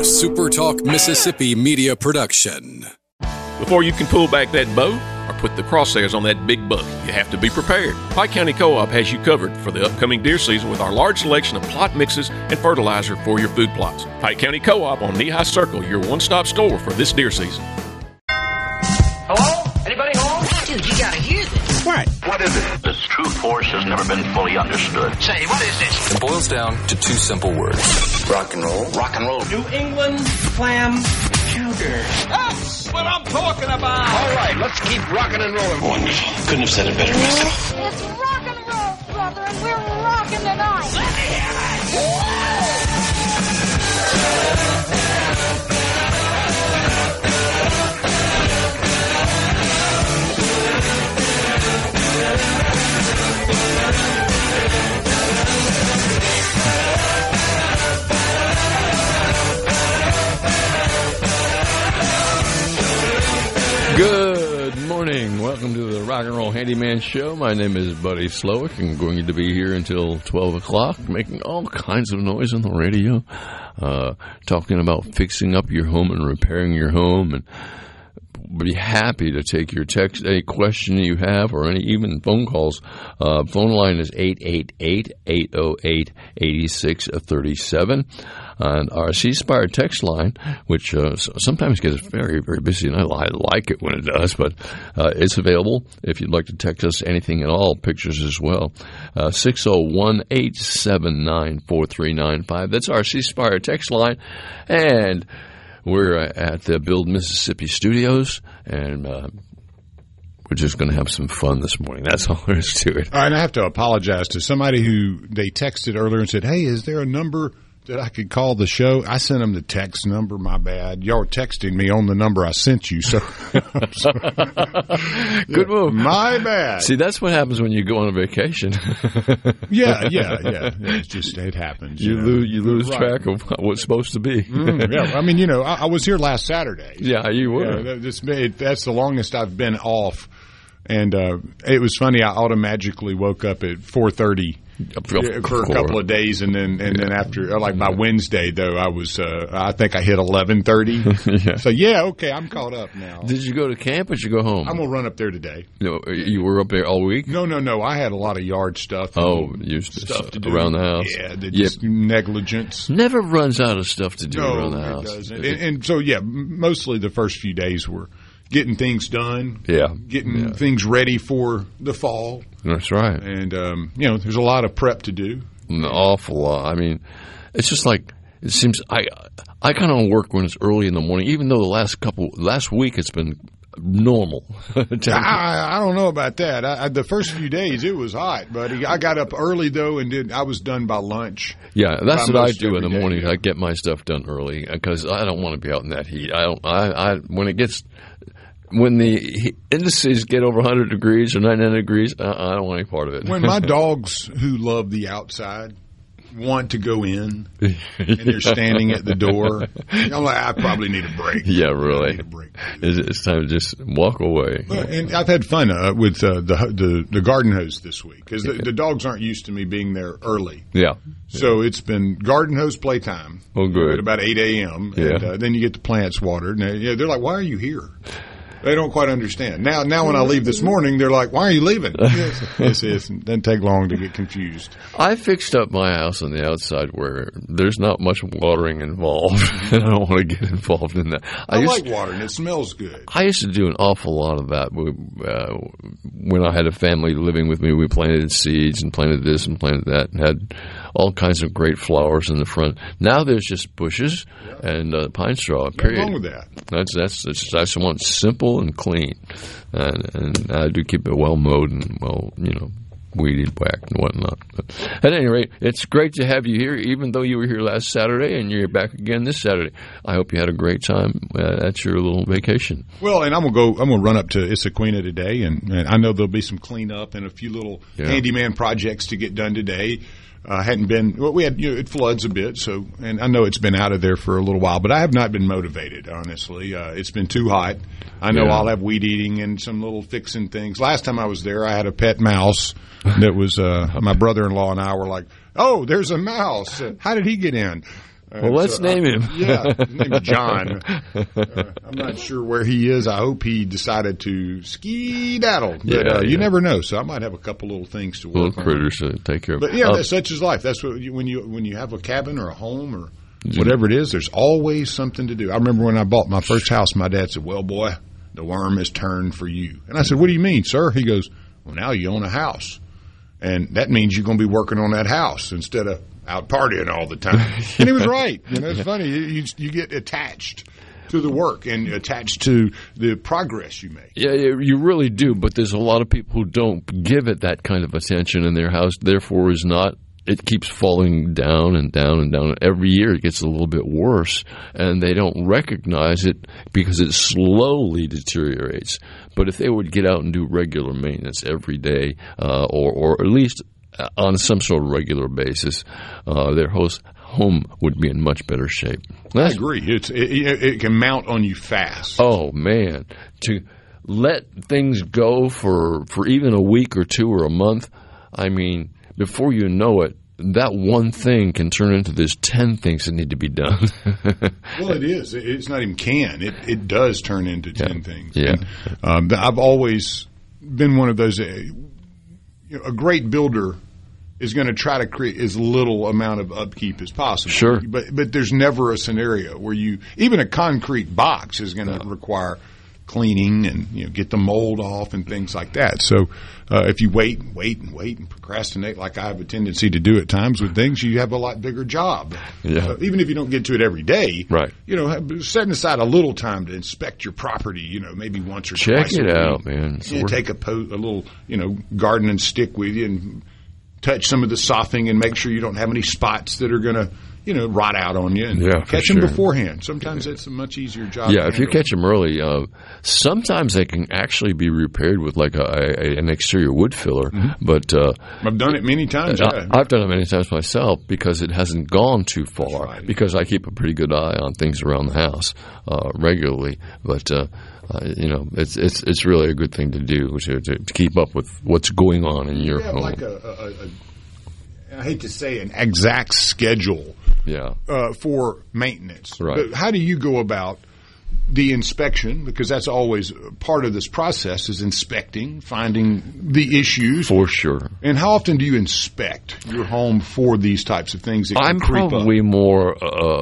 a SuperTalk Mississippi media production. Before you can pull back that bow or put the crosshairs on that big buck, you have to be prepared. Pike County Co-op has you covered for the upcoming deer season with our large selection of plot mixes and fertilizer for your food plots. Pike County Co-op on Lehigh Circle, your one-stop store for this deer season. Hello? Anybody home? Dude, you gotta hear this. What is it? Its true force has never been fully understood. Say, what is this? It boils down to two simple words. Rock and roll. Rock and roll. New England clam chowder. That's what I'm talking about. All right, let's keep rocking and rolling. Wonderful. Couldn't have said it better myself. It's rock and roll, brother, and we're rocking tonight. Let me hear it. Good morning. Welcome to the Rock and Roll Handyman Show. My name is Buddy Slowick. I'm going to be here until 12 o'clock, making all kinds of noise on the radio, talking about fixing up your home and repairing your home, and be happy to take your text, any question you have, or any even phone calls. Phone line is 888-808-8637. And our C-Spire text line, which sometimes gets very, very busy, and I like it when it does, but it's available if you'd like to text us anything at all, pictures as well. 601-879-4395. That's our C-Spire text line. And we're at the Build Mississippi Studios, and we're just going to have some fun this morning. That's all there is to it. All right, and I have to apologize to somebody who they texted earlier and said, hey, is there a number that I could call the show? I sent them the text number. My bad. Y'all were texting me on the number I sent you. So good move. My bad. See, that's what happens when you go on a vacation. Yeah. It's just, it happens. You lose track of what's supposed to be. Yeah. I mean, I was here last Saturday. Yeah, you were. That's the longest I've been off. And it was funny. I automatically woke up at 4:30 for a couple of days, and then after, like by Wednesday, though, I was I think I hit 11:30. Yeah. So okay, I'm caught up now. Did you go to camp or did you go home? I'm gonna run up there today. No, you were up there all week? No. I had a lot of yard stuff. Stuff to do around the house. Yeah, just negligence. Never runs out of stuff to do around the house. It doesn't. And so mostly the first few days were getting things done. Yeah. Getting things ready for the fall. That's right. And, there's a lot of prep to do. An awful lot. I mean, it's just like, it seems, I kind of work when it's early in the morning, even though last week it's been normal. I don't know about that. The first few days it was hot, buddy. I got up early though, and I was done by lunch. Yeah, that's what I do in the morning. Yeah. I get my stuff done early because I don't want to be out in that heat. When the indices get over 100 degrees or 99 degrees, I don't want any part of it. When my dogs who love the outside want to go in and they're standing at the door, I'm like, I probably need a break. Yeah, really. I need a break. It's time to just walk away. Well, and I've had fun with the garden hose this week because the dogs aren't used to me being there early. Yeah. So it's been garden hose playtime. Oh, good. At about 8 a.m. Yeah. And then you get the plants watered. And they're like, why are you here? They don't quite understand. Now when I leave this morning, they're like, why are you leaving? It doesn't take long to get confused. I fixed up my house on the outside where there's not much watering involved, and I don't want to get involved in that. I like watering. It smells good. I used to do an awful lot of that. When I had a family living with me, we planted seeds and planted this and planted that and had all kinds of great flowers in the front. Now there's just bushes and pine straw, period. What's wrong with that? I just want simple and clean, and I do keep it well mowed and weeded, whacked, and whatnot. But at any rate, it's great to have you here, even though you were here last Saturday and you're back again this Saturday. I hope you had a great time at your little vacation. Well, and I'm gonna run up to Issaquena today, and I know there'll be some cleanup and a few little handyman projects to get done today. Hadn't been, well, we had, it floods a bit, so, and I know it's been out of there for a little while, but I have not been motivated, honestly. It's been too hot. I know I'll have weed eating and some little fixing things. Last time I was there, I had a pet mouse that was, my brother-in-law and I were like, oh, there's a mouse. How did he get in? Well, let's name him. Yeah, his name's John. I'm not sure where he is. I hope he decided to ski-daddle. But you never know. So I might have a couple little things to work on. Little critters to take care of. But that's such is life. That's what when you have a cabin or a home or whatever it is, there's always something to do. I remember when I bought my first house, my dad said, "Well, boy, the worm has turned for you." And I said, "What do you mean, sir?" He goes, "Well, now you own a house. And that means you're going to be working on that house instead of out partying all the time." And he was right. It's funny. You get attached to the work and attached to the progress you make. Yeah, you really do. But there's a lot of people who don't give it that kind of attention, and their house, therefore, is not. It keeps falling down and down and down. Every year it gets a little bit worse, and they don't recognize it because it slowly deteriorates. But if they would get out and do regular maintenance every day, or at least on some sort of regular basis, their home would be in much better shape. I agree. It can mount on you fast. Oh, man. To let things go for even a week or two or a month, I mean, before you know it, that one thing can turn into there's 10 things that need to be done. Well, it is. It's not even can. It does turn into 10 things. Yeah. And, I've always been one of those. A great builder is going to try to create as little amount of upkeep as possible. Sure. But there's never a scenario where even a concrete box is going to require cleaning and get the mold off and things like that. So if you wait and procrastinate like I have a tendency to do at times with things, you have a lot bigger job. Yeah. Even if you don't get to it every day, right? Setting aside a little time to inspect your property, maybe once or twice. Check it out, man. Take a little gardening stick with you and touch some of the softening and make sure you don't have any spots that are going to rot out on you, and catch them beforehand. Sometimes it's a much easier job. Yeah, if you catch them early, sometimes they can actually be repaired with like an exterior wood filler. Mm-hmm. But I've done it many times. I've done it many times myself because it hasn't gone too far. Right. Because I keep a pretty good eye on things around the house regularly. But it's really a good thing to do to keep up with what's going on in your home. Like I hate to say an exact schedule. Yeah. For maintenance. Right. But how do you go about the inspection? Because that's always part of this process is inspecting, finding the issues. For sure. And how often do you inspect your home for these types of things that I'm creep probably up? More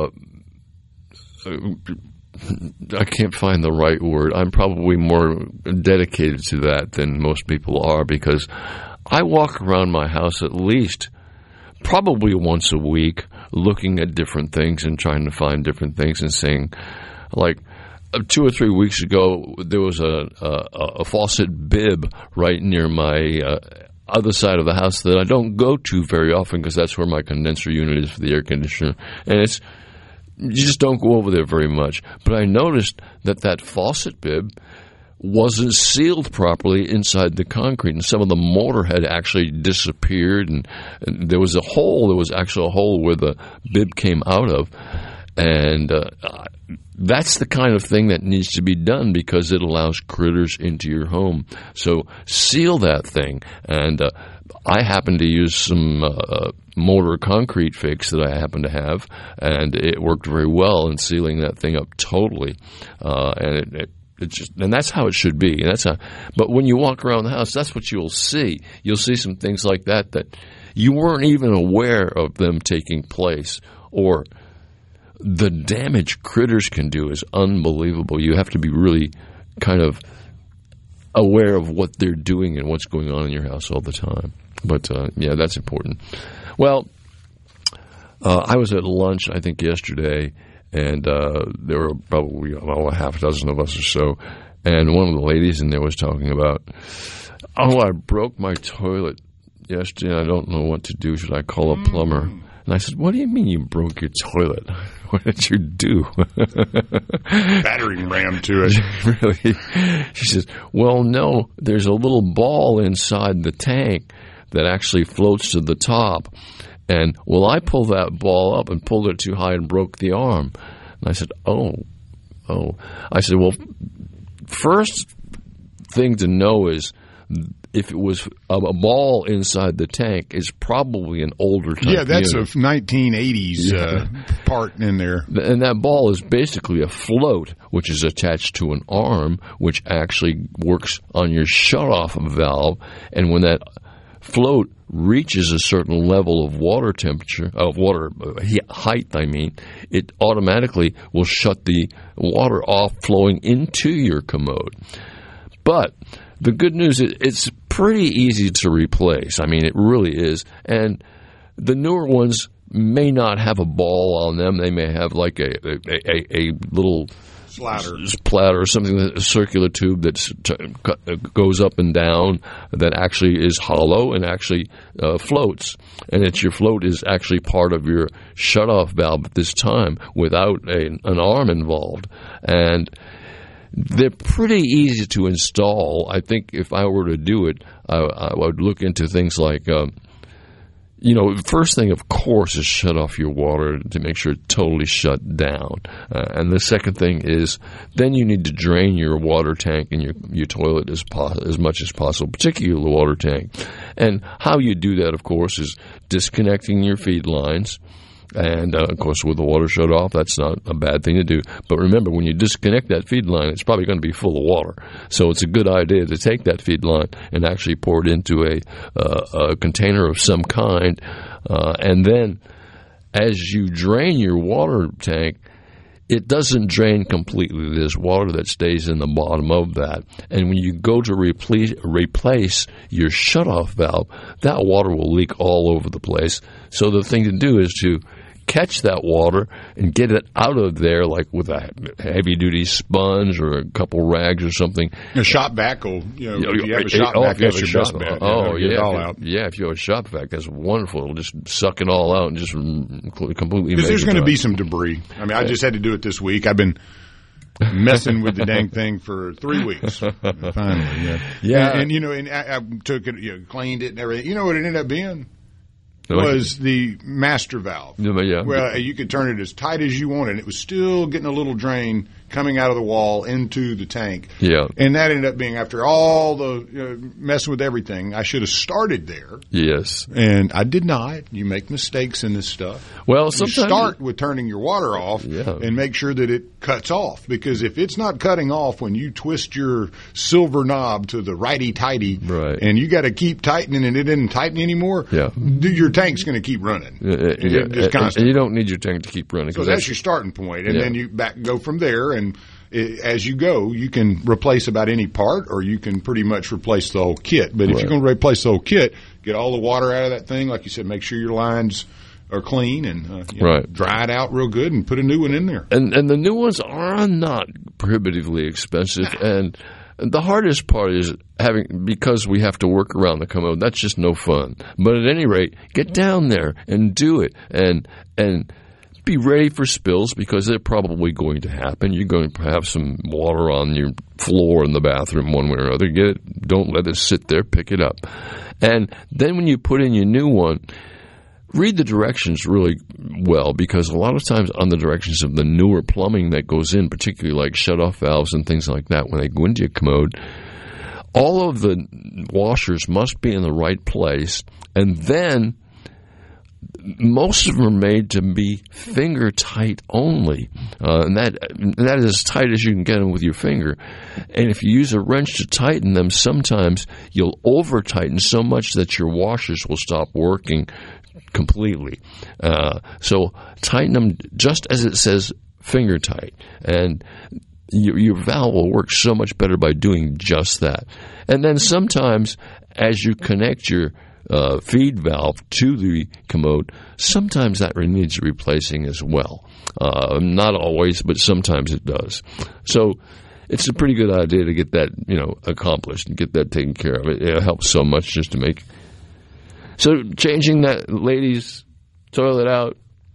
I can't find the right word. I'm probably more dedicated to that than most people are because I walk around my house at least probably once a week looking at different things and trying to find different things and saying, like 2 or 3 weeks ago, there was a faucet bib right near my other side of the house that I don't go to very often because that's where my condenser unit is for the air conditioner. And you just don't go over there very much. But I noticed that faucet bib wasn't sealed properly inside the concrete, and some of the mortar had actually disappeared, and there was a hole. There was actually a hole where the bib came out of, and that's the kind of thing that needs to be done because it allows critters into your home. So seal that thing, and I happen to use some mortar concrete fix that I happen to have, and it worked very well in sealing that thing up totally, and and that's how it should be. And but when you walk around the house, that's what you'll see. You'll see some things like that you weren't even aware of them taking place. Or the damage critters can do is unbelievable. You have to be really kind of aware of what they're doing and what's going on in your house all the time. But, that's important. Well, I was at lunch, I think, yesterday, and there were probably a half a dozen of us or so, and one of the ladies in there was talking about, I broke my toilet yesterday, and I don't know what to do. Should I call a plumber? And I said, what do you mean you broke your toilet? What did you do? Battering ram to it. Really? She says, well, no, there's a little ball inside the tank that actually floats to the top. And, I pulled that ball up and pulled it too high and broke the arm. And I said, oh. I said, well, first thing to know is if it was a ball inside the tank, it's probably an older type. Yeah, that's unit. a 1980s part in there. And that ball is basically a float, which is attached to an arm, which actually works on your shutoff valve. And when that float reaches a certain level of water temperature, height, it automatically will shut the water off flowing into your commode. But the good news is it's pretty easy to replace. I mean, it really is. And the newer ones may not have a ball on them. They may have like a little splatter or something, a circular tube that goes up and down that actually is hollow and actually floats. And your float is actually part of your shutoff valve at this time without an arm involved. And they're pretty easy to install. I think if I were to do it, I would look into things like first thing, of course, is shut off your water to make sure it's totally shut down. And the second thing is then you need to drain your water tank and your toilet as much as possible, particularly the water tank. And how you do that, of course, is disconnecting your feed lines. And, of course, with the water shut off, that's not a bad thing to do. But remember, when you disconnect that feed line, it's probably going to be full of water. So it's a good idea to take that feed line and actually pour it into a container of some kind. And then as you drain your water tank, it doesn't drain completely. There's water that stays in the bottom of that. And when you go to replace your shutoff valve, that water will leak all over the place. So the thing to do is to catch that water and get it out of there, like with a heavy-duty sponge or a couple rags or something. A shop vac will, if you have a shop vac, that's your best bet. Get it all out. Yeah, if you have a shop vac, that's wonderful. It'll just suck it all out and just completely. Because there's going to be some debris. I mean, I just had to do it this week. I've been messing with the dang thing for 3 weeks. Finally, yeah. And I took it, cleaned it and everything. You know what it ended up being? Was the master valve. Yeah. Well, you could turn it as tight as you wanted. It was still getting a little drain coming out of the wall into the tank. Yeah. And that ended up being, after all the messing with everything, I should have started there. Yes. And I did not. You make mistakes in this stuff. Well, sometimes you start with turning your water off and make sure that it cuts off. Because if it's not cutting off when you twist your silver knob to the righty-tighty, and you got to keep tightening and it isn't tightening anymore, your tank's going to keep running. Just constantly. And you don't need your tank to keep running. So that's your starting point. And then you go from there. And as you go, you can replace about any part, or you can pretty much replace the whole kit. But if you're going to replace the whole kit, get all the water out of that thing. Like you said, make sure your lines are clean and dry it out real good and put a new one in there. And the new ones are not prohibitively expensive. And the hardest part is because we have to work around the commode. That's just no fun. But at any rate, get down there and do it. And be ready for spills, because they're probably going to happen. You're going to have some water on your floor in the bathroom one way or another. Get it. Don't let it sit there. Pick it up. And then when you put in your new one, read the directions really well, because a lot of times on the directions of the newer plumbing that goes in, particularly like shutoff valves and things like that, when they go into your commode, all of the washers must be in the right place. And then most of them are made to be finger tight only, and that is as tight as you can get them with your finger. And if you use a wrench to tighten them, sometimes you'll over tighten so much that your washers will stop working completely. So tighten them just as it says, finger tight, and your valve will work so much better by doing just that. And then sometimes as you connect your feed valve to the commode, sometimes that needs replacing as well. Not always, but sometimes it does. So it's a pretty good idea to get that accomplished and get that taken care of. It helps so much just to make. So changing that lady's toilet out,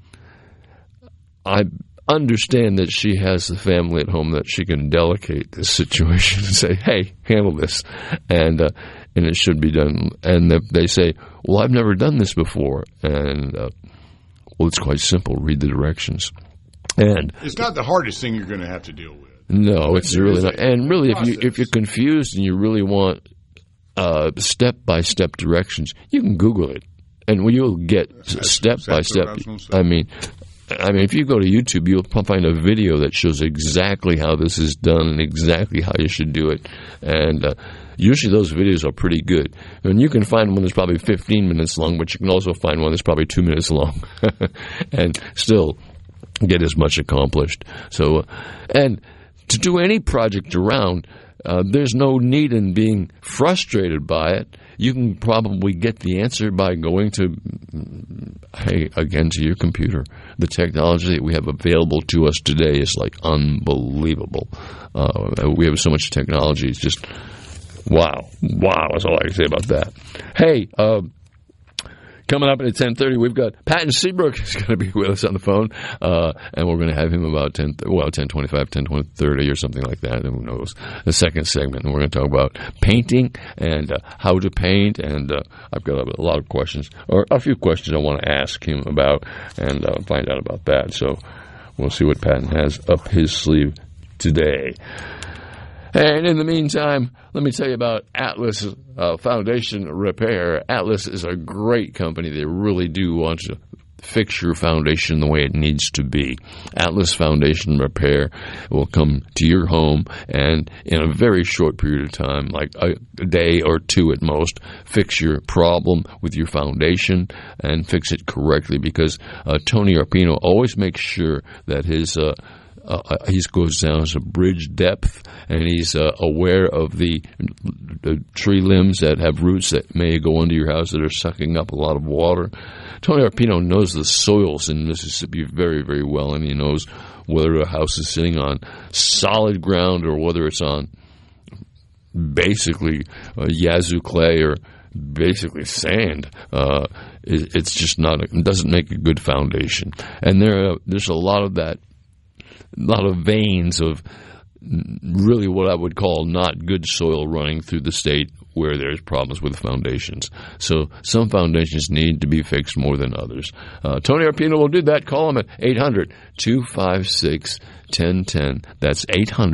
I understand that she has the family at home that she can delegate this situation and say, hey, handle this. And it should be done. And they say, well, I've never done this before. And, well, it's quite simple. Read the directions. And it's not the hardest thing you're going to have to deal with. No, it's really not. And really, if you're confused and you really want step-by-step directions. You can Google it, and you'll get step-by-step. I mean, if you go to YouTube, you'll find a video that shows exactly how this is done and exactly how you should do it. And usually those videos are pretty good. And you can find one that's probably 15 minutes long, but you can also find one that's probably 2 minutes long and still get as much accomplished. So, and to do any project around, there's no need in being frustrated by it. You can probably get the answer by going to your computer. The technology that we have available to us today is like unbelievable. We have so much technology. It's just, wow. That's all I can say about that. Hey, coming up at 10:30, we've got Patton Seabrook is going to be with us on the phone, and we're going to have him about 10:25, 10:30 or something like that, and who knows, the second segment, and we're going to talk about painting and how to paint, and I've got a lot of questions, or a few questions I want to ask him about and find out about that, so we'll see what Patton has up his sleeve today. And in the meantime, let me tell you about Atlas Foundation Repair. Atlas is a great company. They really do want to fix your foundation the way it needs to be. Atlas Foundation Repair will come to your home and in a very short period of time, like a day or two at most, fix your problem with your foundation and fix it correctly, because Tony Arpino always makes sure that his he goes down to bridge depth, and he's aware of the tree limbs that have roots that may go under your house that are sucking up a lot of water. Tony Arpino knows the soils in Mississippi very, very well, and he knows whether a house is sitting on solid ground or whether it's on basically Yazoo clay or basically sand. It's just not. It doesn't make a good foundation, and there's a lot of that. A lot of veins of really what I would call not good soil running through the state where there's problems with foundations. So some foundations need to be fixed more than others. Tony Arpino will do that. Call him at 800-256-1010. That's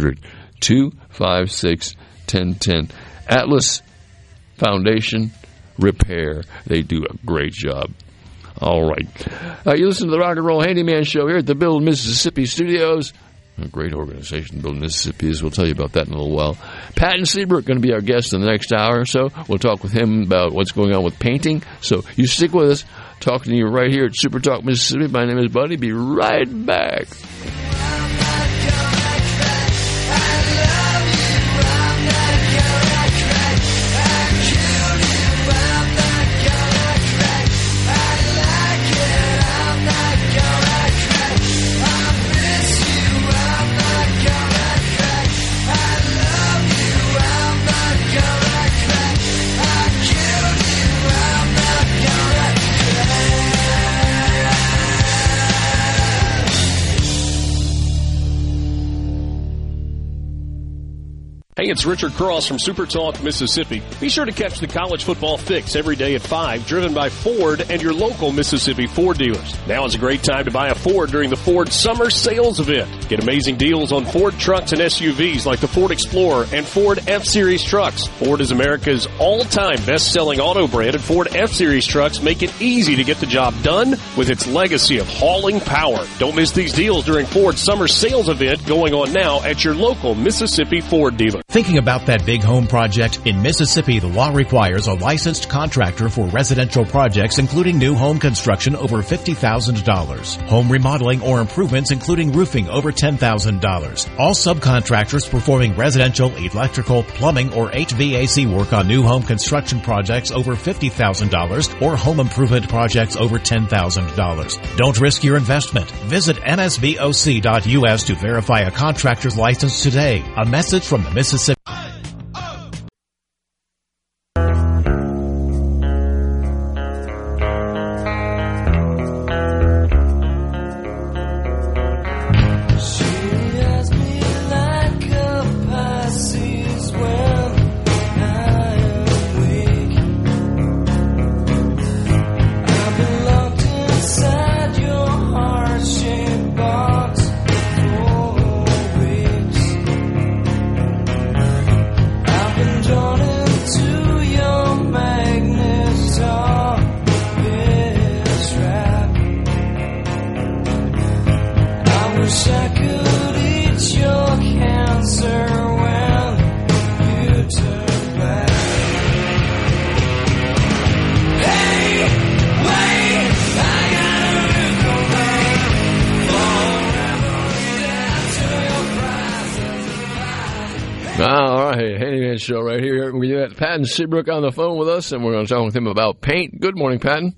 800-256-1010. Atlas Foundation Repair. They do a great job. All right. You listen to the Rock and Roll Handyman Show here at the Build Mississippi Studios. A great organization, Build Mississippi, as we'll tell you about that in a little while. Patton Seabrook going to be our guest in the next hour or so. We'll talk with him about what's going on with painting. So you stick with us. Talking to you right here at Super Talk Mississippi. My name is Buddy. Be right back. Hey, it's Richard Cross from Super Talk, Mississippi. Be sure to catch the college football fix every day at 5, driven by Ford and your local Mississippi Ford dealers. Now is a great time to buy a Ford during the Ford Summer Sales Event. Get amazing deals on Ford trucks and SUVs like the Ford Explorer and Ford F-Series trucks. Ford is America's all-time best-selling auto brand, and Ford F-Series trucks make it easy to get the job done with its legacy of hauling power. Don't miss these deals during Ford's Summer Sales Event going on now at your local Mississippi Ford dealer. Thinking about that big home project? In Mississippi, the law requires a licensed contractor for residential projects, including new home construction over $50,000. Home remodeling or improvements, including roofing, over $10,000. All subcontractors performing residential, electrical, plumbing, or HVAC work on new home construction projects over $50,000 or home improvement projects over $10,000. Don't risk your investment. Visit msboc.us to verify a contractor's license today. A message from the Mississippi. wish I could eat your cancer when you turn back. Hey, wait, I gotta go back forever. All right, Handyman Show right here. We got Patton Seabrook on the phone with us, and we're going to talk with him about paint. Good morning, Patton.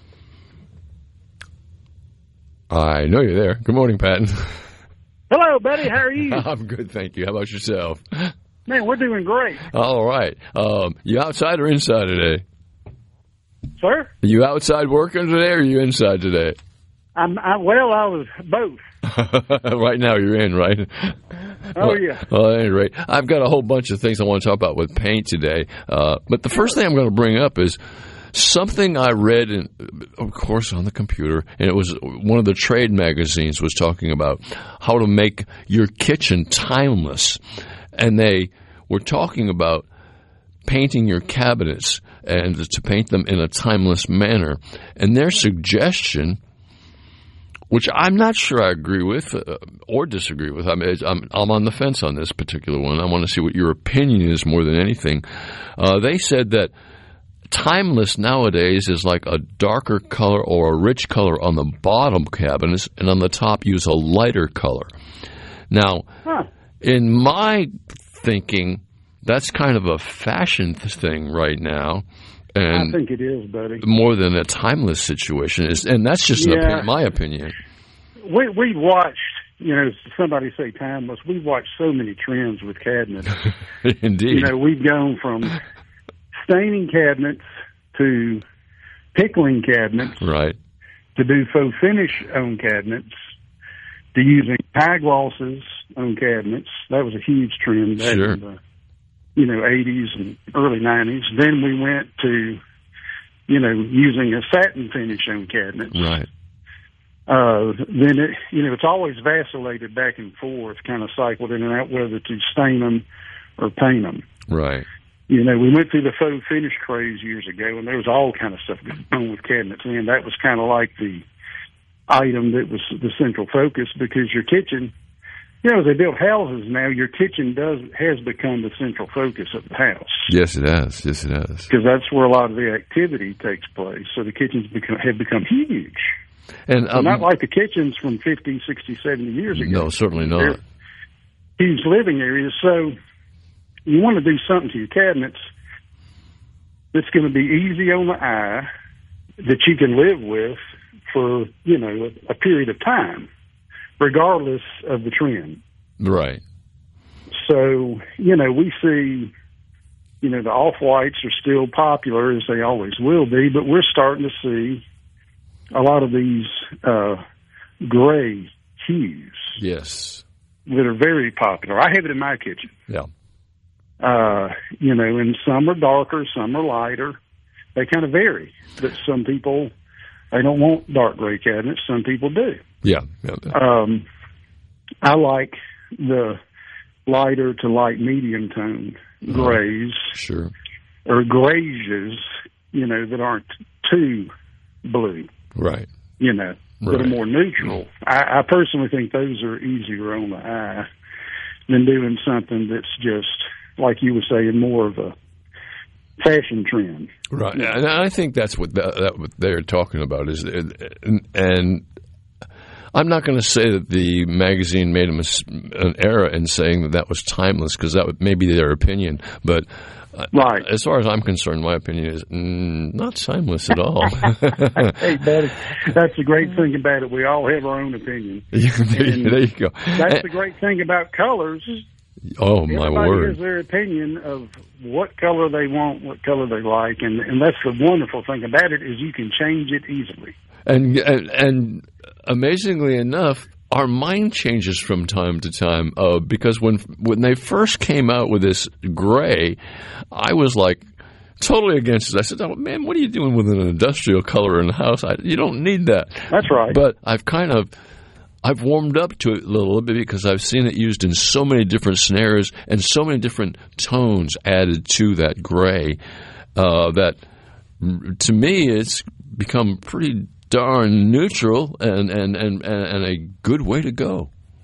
I know you're there. Good morning, Patton. Hello, buddy. How are you? I'm good, thank you. How about yourself? Man, we're doing great. All right. You outside or inside today? Sir? Are you outside working today, or are you inside today? I was both. Right now you're in, right? Oh, yeah. Well, at any rate, I've got a whole bunch of things I want to talk about with paint today. But the first thing I'm going to bring up is something I read, of course, on the computer, and it was one of the trade magazines was talking about how to make your kitchen timeless. And they were talking about painting your cabinets and to paint them in a timeless manner. And their suggestion, which I'm not sure I agree with or disagree with. I'm on the fence on this particular one. I want to see what your opinion is more than anything. They said that timeless nowadays is like a darker color or a rich color on the bottom cabinets, and on the top use a lighter color. Now, in my thinking, that's kind of a fashion thing right now. And I think it is, buddy. More than a timeless situation is, and that's just my opinion. We watched, somebody say timeless. We've watched so many trends with cabinets. Indeed. We've gone from staining cabinets to pickling cabinets, right? To do faux finish on cabinets, to using high glosses on cabinets. That was a huge trend back in the 80s and early 90s. Then we went to, using a satin finish on cabinets. Right. Then it's always vacillated back and forth, kind of cycled in and out, whether to stain them or paint them. Right. We went through the faux finish craze years ago, and there was all kind of stuff going on with cabinets. And that was kind of like the item that was the central focus, because your kitchen, as they build houses now, your kitchen has become the central focus of the house. Yes, it has. Yes, it has. Because that's where a lot of the activity takes place. So the kitchens have become huge. And not like the kitchens from 50, 60, 70 years ago. No, certainly not. They're huge living areas. So you want to do something to your cabinets that's going to be easy on the eye, that you can live with for, a period of time, regardless of the trend. Right. So, we see, the off-whites are still popular, as they always will be, but we're starting to see a lot of these gray hues. Yes. That are very popular. I have it in my kitchen. Yeah. And some are darker, some are lighter. They kind of vary. But some people, they don't want dark gray cabinets. Some people do. Yeah. I like the lighter to light medium tone grays. Sure. Or grays, that aren't too blue. Right. That are more neutral. I personally think those are easier on the eye than doing something that's just, like you were saying, more of a fashion trend. Right. And I think that's what what they're talking about is, and I'm not going to say that the magazine made an error in saying that was timeless, because that may be their opinion, but right. As far as I'm concerned, my opinion is not timeless at all. Hey, buddy, that's the great thing about it. We all have our own opinion. There you go. That's the great thing about colors. Oh, my word. Everybody has their opinion of what color they want, what color they like, and that's the wonderful thing about it, is you can change it easily. And amazingly enough, our mind changes from time to time, because when they first came out with this gray, I was like totally against it. I said, "Oh man, what are you doing with an industrial color in the house? You don't need that." That's right. But I've warmed up to it a little bit, because I've seen it used in so many different scenarios and so many different tones added to that gray, that to me it's become pretty darn neutral and a good way to go.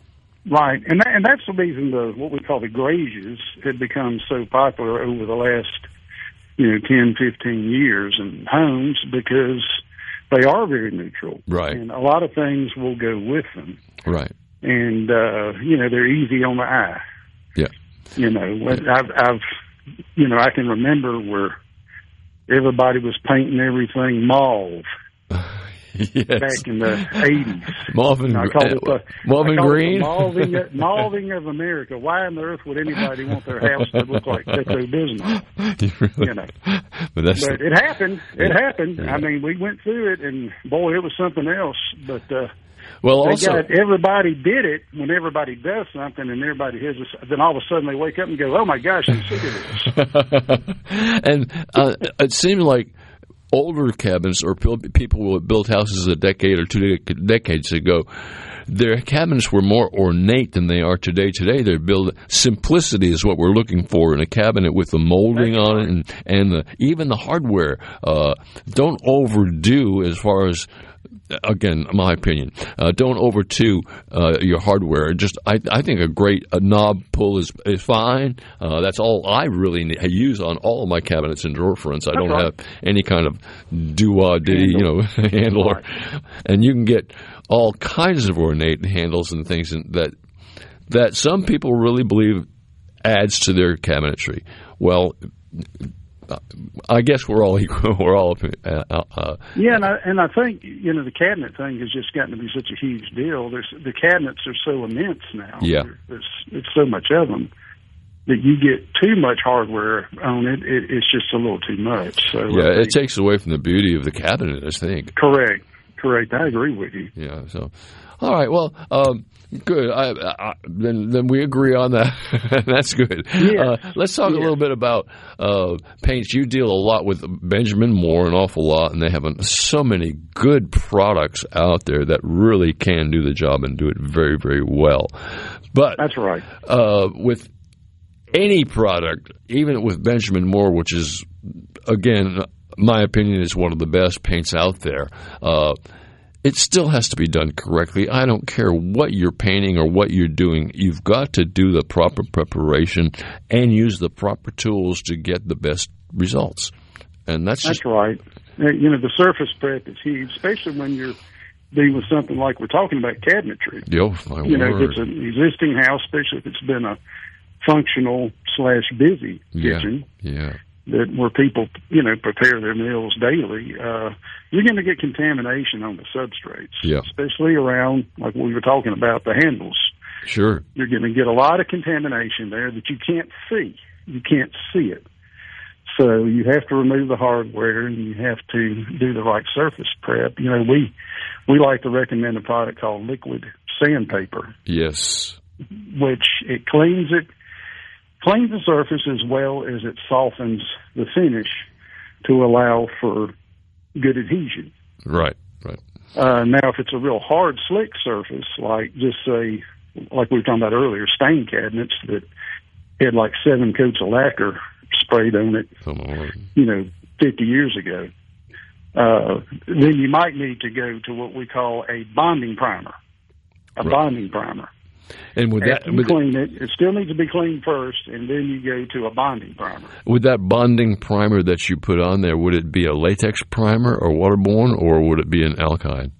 Right, and that's the reason what we call the grazes had become so popular over the last 10, 15 years in homes, because they are very neutral. Right. And a lot of things will go with them. Right. And, they're easy on the eye. Yeah. I've I can remember where everybody was painting everything mauve. Yes. Back in the 80s. Mauve and green? Mauveing of America. Why on earth would anybody want their house to look like Pepto Bismol? But it happened. It happened. Yeah. I mean, we went through it, and boy, it was something else. But everybody did it when everybody does something, and everybody has this. Then all of a sudden they wake up and go, "Oh my gosh, I'm sick of this." And it seemed like older cabins or people who built houses a decade or 2 decades ago, their cabinets were more ornate than they are today. Today, they're built. Simplicity is what we're looking for in a cabinet, with the molding on it and even the hardware. Don't overdo as far as. Again, my opinion. Don't overdo your hardware. I think a knob pull is fine. That's all I really use on all of my cabinets and drawer fronts. I don't have any kind of doo-wah-diddy, handle. And you can get all kinds of ornate handles and things that some people really believe adds to their cabinetry. Well, I guess we're all equal. We're all and I think the cabinet thing has just gotten to be such a huge deal. The cabinets are so immense now. Yeah, it's so much of them that you get too much hardware on it. It's just a little too much. So it takes away from the beauty of the cabinet, I think. Correct. I agree with you. Yeah. So, all right. Well, good. Then we agree on that. That's good. Yes. Let's talk a little bit about paints. You deal a lot with Benjamin Moore, an awful lot, and they have so many good products out there that really can do the job and do it very, very well. But that's right. With any product, even with Benjamin Moore, which is, again, my opinion, is one of the best paints out there. It still has to be done correctly. I don't care what you're painting or what you're doing. You've got to do the proper preparation and use the proper tools to get the best results. And that's right. The surface prep is huge, especially when you're dealing with something like we're talking about cabinetry. My word. If it's an existing house, especially if it's been a functional / busy kitchen. Yeah. Where people, prepare their meals daily, you're going to get contamination on the substrates, especially around, like we were talking about, the handles. Sure. You're going to get a lot of contamination there that you can't see. You can't see it. So you have to remove the hardware, and you have to do the right surface prep. We like to recommend a product called liquid sandpaper. Yes. Which it cleans the surface as well as it softens the finish to allow for good adhesion. Right. Now, if it's a real hard, slick surface, like we were talking about earlier, stain cabinets that had like 7 coats of lacquer sprayed on it, 50 years ago, then you might need to go to what we call a bonding primer. Bonding primer. And with after you clean it still needs to be cleaned first, and then you go to a bonding primer. With that bonding primer that you put on there, would it be a latex primer or waterborne, or would it be an alkyd?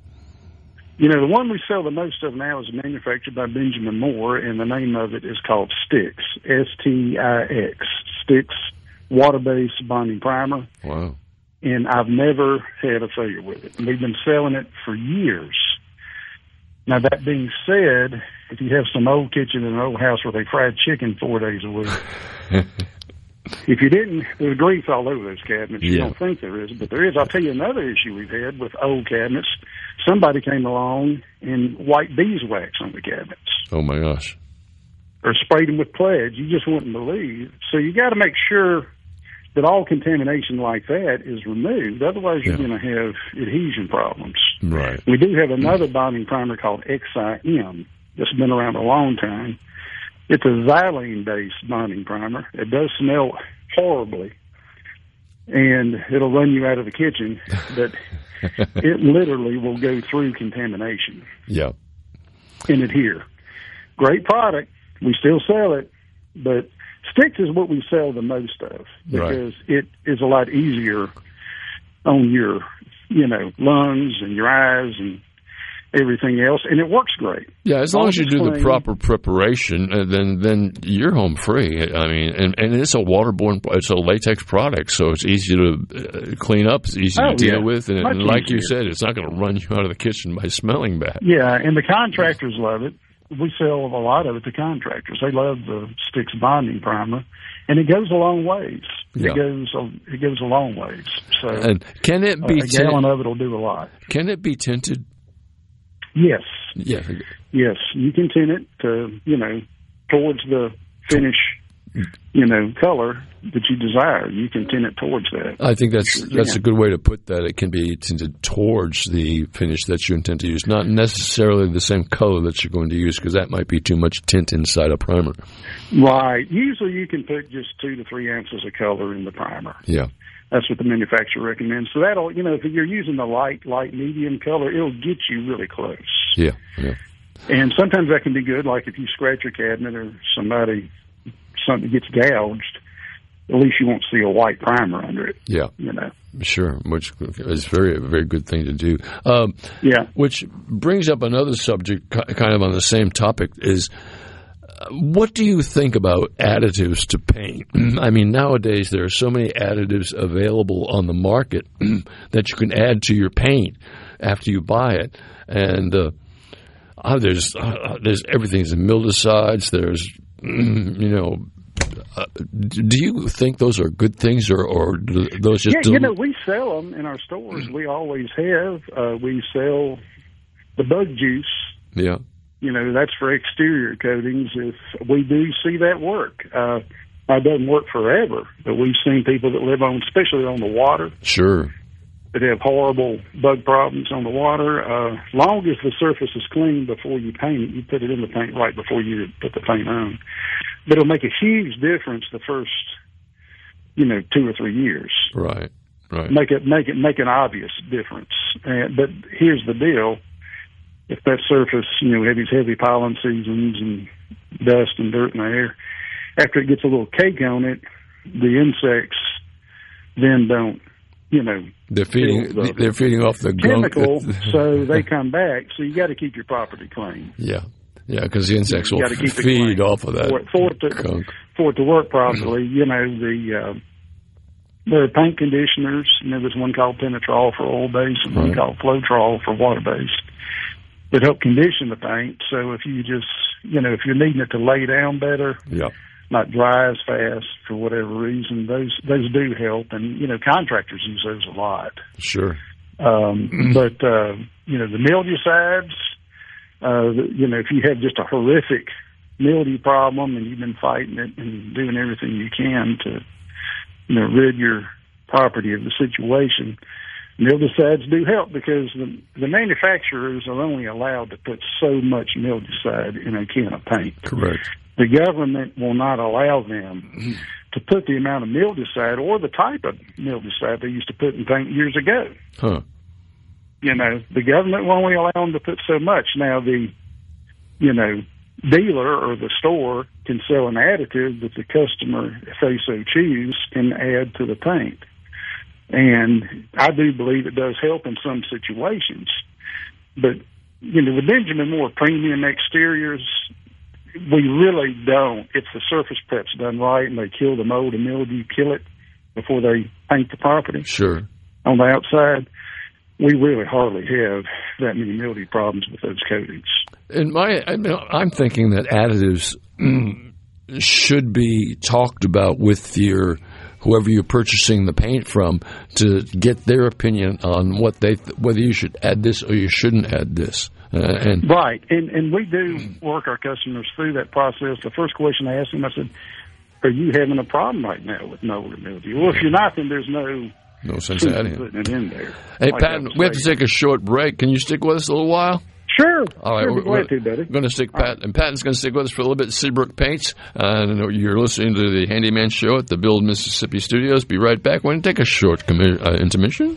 The one we sell the most of now is manufactured by Benjamin Moore, and the name of it is called Stix, STIX, Stix water-based bonding primer. Wow. And I've never had a failure with it. We've been selling it for years. Now, that being said, if you have some old kitchen in an old house where they fried chicken 4 days a week, if you didn't, there's grease all over those cabinets. You don't think there is, but there is. I'll tell you another issue we've had with old cabinets. Somebody came along and wiped beeswax on the cabinets. Oh, my gosh. Or sprayed them with pledge. You just wouldn't believe. So you got to make sure that all contamination like that is removed. Otherwise, you're going to have adhesion problems. Right. We do have another bonding primer called XIM that's been around a long time. It's a xylene-based bonding primer. It does smell horribly, and it'll run you out of the kitchen, but it literally will go through contamination. Yeah. And adhere. great product. We still sell it, but sticks is what we sell the most of because it is a lot easier on your, lungs and your eyes and everything else, and it works great. Yeah, as long as you do the proper preparation, then you're home free. I mean, and it's a waterborne, it's a latex product, so it's easy to clean up, it's easy to deal with, and like you said, it's not going to run you out of the kitchen by smelling bad. Yeah, and the contractors love it. We sell a lot of it to contractors. They love the Sticks bonding primer, and it goes a long ways. Yeah. It goes a long ways. So, and can it be a gallon of it will do a lot. Can it be tinted? Yes. Yeah. Yes, you can tint it to, towards the finish, color that you desire. You can tint it towards that. I think that's a good way to put that. It can be tinted towards the finish that you intend to use, not necessarily the same color that you're going to use, because that might be too much tint inside a primer. Right. Usually you can put just 2 to 3 ounces of color in the primer. Yeah. That's what the manufacturer recommends. So that'll, if you're using the light, medium color, it'll get you really close. Yeah. And sometimes that can be good, like if you scratch your cabinet or something gets gouged, at least you won't see a white primer under it. Yeah. Sure, which is a very, very good thing to do. Which brings up another subject kind of on the same topic is, what do you think about additives to paint? I mean, nowadays there are so many additives available on the market that you can add to your paint after you buy it, and there's everything. There's mildewcides. There's do you think those are good things, or do those just? Yeah, we sell them in our stores. We always have. We sell the bug juice. Yeah. That's for exterior coatings. If we do see that work, it doesn't work forever, but we've seen people that live on, especially on the water. Sure. That have horrible bug problems on the water. Long as the surface is clean before you paint it, you put it in the paint right before you put the paint on. But it'll make a huge difference the first, 2 or 3 years. Right. Make an obvious difference. But here's the deal. If that surface, have these heavy pollen seasons and dust and dirt in the air, after it gets a little cake on it, the insects then don't, they're feeding off the chemical, so they come back. So you got to keep your property clean. Yeah, because the insects will feed off of that for it to work properly. There are paint conditioners. There's one called Penetrol for oil-based and one called Floetrol for water-based that help condition the paint. So if you just, if you're needing it to lay down better, not dry as fast for whatever reason, those do help. And, contractors use those a lot. Sure. But, the mildewcides, if you have just a horrific mildew problem and you've been fighting it and doing everything you can to, rid your property of the situation, mildewcides do help because the manufacturers are only allowed to put so much mildewcide in a can of paint. Correct. The government will not allow them to put the amount of mildewcide or the type of mildewcide they used to put in paint years ago. Huh. The government will only allow them to put so much. Now, the, dealer or the store can sell an additive that the customer, if they so choose, can add to the paint. And I do believe it does help in some situations. But, the Benjamin Moore premium exteriors, we really don't. If the surface prep's done right and they kill the mold and mildew, kill it before they paint the property. Sure. On the outside, we really hardly have that many mildew problems with those coatings. I'm thinking that additives should be talked about with whoever you're purchasing the paint from to get their opinion on whether you should add this or you shouldn't add this. Right, and we do work our customers through that process. The first question I asked them, I said, "Are you having a problem right now with mold or mildew?" Well, if you're not, then there's no sense adding putting it in there. Hey, Pat, we have to take a short break. Can you stick with us a little while? Sure. All right, we're glad to, buddy. We're going to stick Pat, and Pat's going to stick with us for a little bit. Seabrook Paints, and you're listening to the Handyman Show at the Build Mississippi Studios. Be right back. We're going to take a short intermission.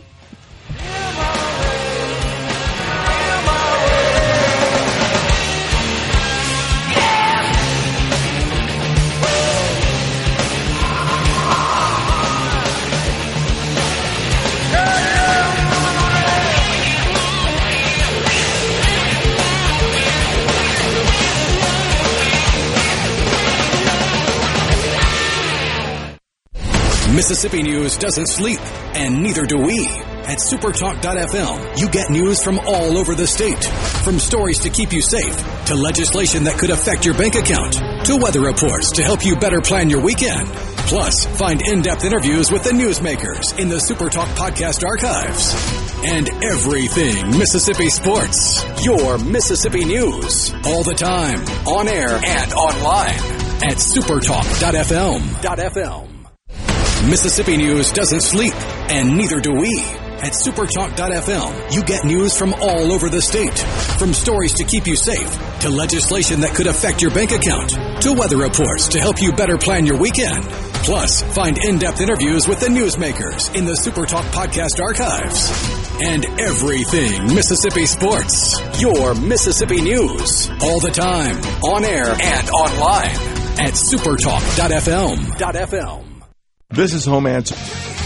Mississippi news doesn't sleep, and neither do we. At supertalk.fm, you get news from all over the state. From stories to keep you safe, to legislation that could affect your bank account, to weather reports to help you better plan your weekend. Plus, find in-depth interviews with the newsmakers in the Supertalk podcast archives. And everything Mississippi sports. Your Mississippi news. All the time. On air and online. At supertalk.fm. Mississippi news doesn't sleep, and neither do we. At supertalk.fm, you get news from all over the state. From stories to keep you safe, to legislation that could affect your bank account, to weather reports to help you better plan your weekend. Plus, find in-depth interviews with the newsmakers in the Supertalk podcast archives. And everything Mississippi sports. Your Mississippi news. All the time. On air and online. At supertalk.fm. This is Home Answer.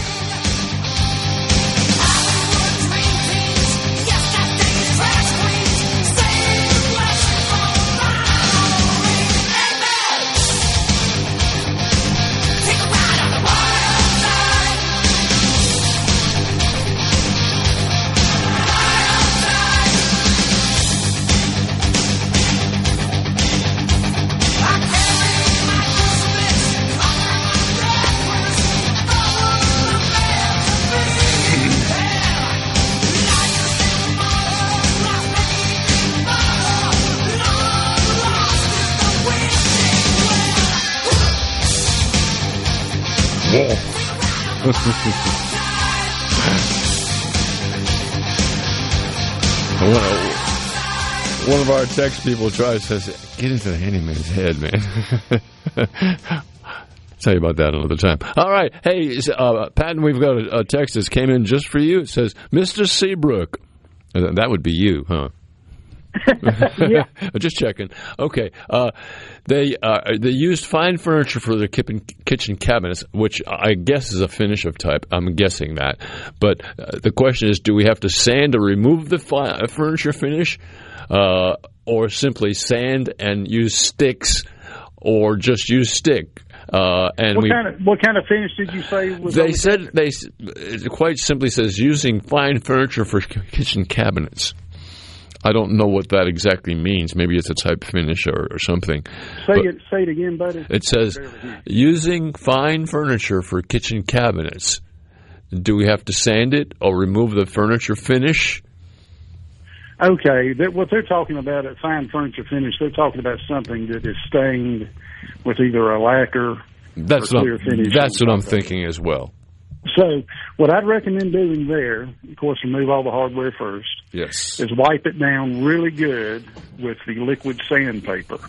One of our text people says, get into the handyman's head, man. Tell you about that another time. All right. Hey, Patton, we've got a text that came in just for you. It says, Mr. Seabrook. That would be you, huh? Yeah. Just checking. Okay. They used fine furniture for their kitchen cabinets, which I guess is a finish of type. I'm guessing that. But the question is, do we have to sand or remove the furniture finish, or simply sand and use sticks, or just use stick? What kind of finish did you say? It quite simply says using fine furniture for kitchen cabinets. I don't know what that exactly means. Maybe it's a type finish or something. Say it again, buddy. It says, using fine furniture for kitchen cabinets. Do we have to sand it or remove the furniture finish? Okay. What they're talking about at fine furniture finish, they're talking about something that is stained with either a lacquer or clear finish. That's what I'm thinking as well. So what I'd recommend doing there, of course, remove all the hardware first. Yes. Is wipe it down really good with the liquid sandpaper.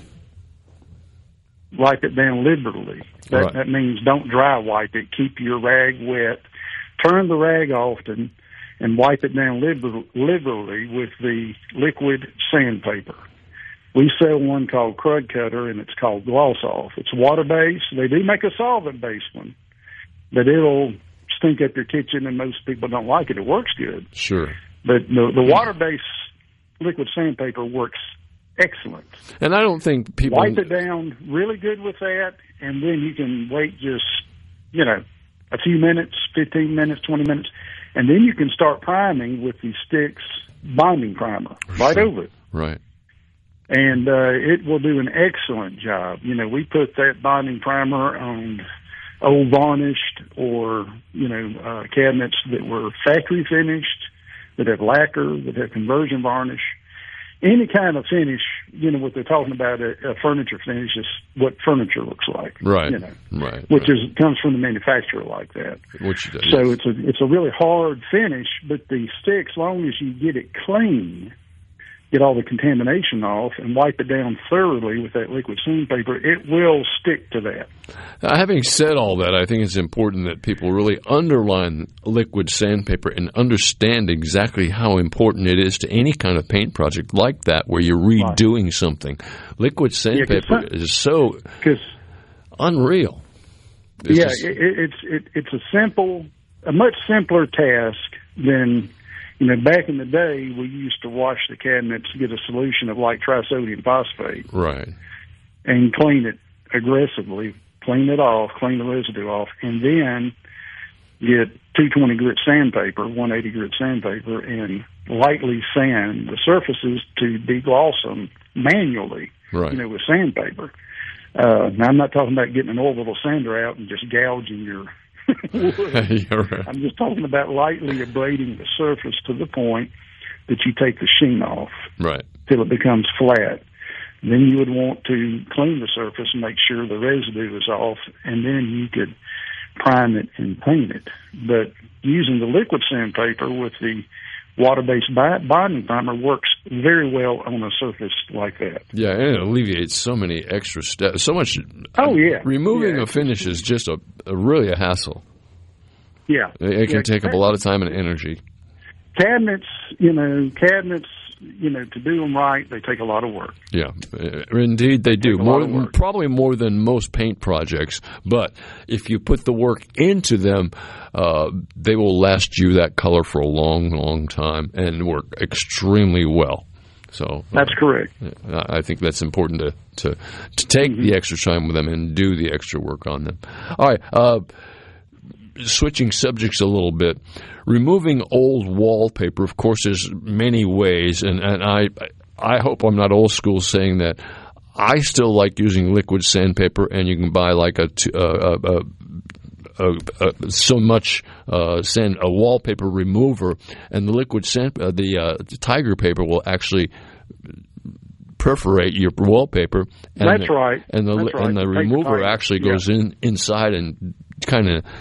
Wipe it down liberally. That means don't dry wipe it. Keep your rag wet. Turn the rag often and wipe it down liberally with the liquid sandpaper. We sell one called Krud Kutter, and it's called Gloss Off. It's water-based. They do make a solvent-based one, but it'll stink up your kitchen, and most people don't like it. It works good. Sure. But the water-based liquid sandpaper works excellent. And I don't think people... Wipe it down really good with that, and then you can wait just, a few minutes, 15 minutes, 20 minutes, and then you can start priming with the Sticks bonding primer right over it. Right. And it will do an excellent job. We put that bonding primer on old varnished or, cabinets that were factory finished, that have lacquer, that have conversion varnish. Any kind of finish, what they're talking about, a furniture finish is what furniture looks like. Right. Which comes from the manufacturer like that. So it's a really hard finish, but the Sticks, as long as you get it clean, get all the contamination off, and wipe it down thoroughly with that liquid sandpaper, it will stick to that. Now, having said all that, I think it's important that people really underline liquid sandpaper and understand exactly how important it is to any kind of paint project like that where you're redoing something. Liquid sandpaper is so unreal. It's a much simpler task than... back in the day, we used to wash the cabinets, get a solution of like trisodium phosphate. Right. And clean it aggressively, clean it off, clean the residue off, and then get 220 grit sandpaper, 180 grit sandpaper, and lightly sand the surfaces to degloss them manually, with sandpaper. Now, I'm not talking about getting an orbital sander out and just gouging your wood. You're right. I'm just talking about lightly abrading the surface to the point that you take the sheen off, right, till it becomes flat. Then you would want to clean the surface and make sure the residue is off, and then you could prime it and paint it. But using the liquid sandpaper with the water-based bonding primer works very well on a surface like that. Yeah, and it alleviates so many extra steps. So much. Removing a finish is just really a hassle. Yeah. It can take up a lot of time and energy. Cabinets, to do them right, they take a lot of work. Yeah, indeed they do. Probably more than most paint projects. But if you put the work into them, they will last you that color for a long, long time and work extremely well. So that's correct. I think that's important to take the extra time with them and do the extra work on them. All right. Switching subjects a little bit, removing old wallpaper, of course, there's many ways, and I hope I'm not old school saying that. I still like using liquid sandpaper, and you can buy like a wallpaper remover, and the liquid the tiger paper will actually perforate your wallpaper. And that's right. And the remover actually goes inside and kind of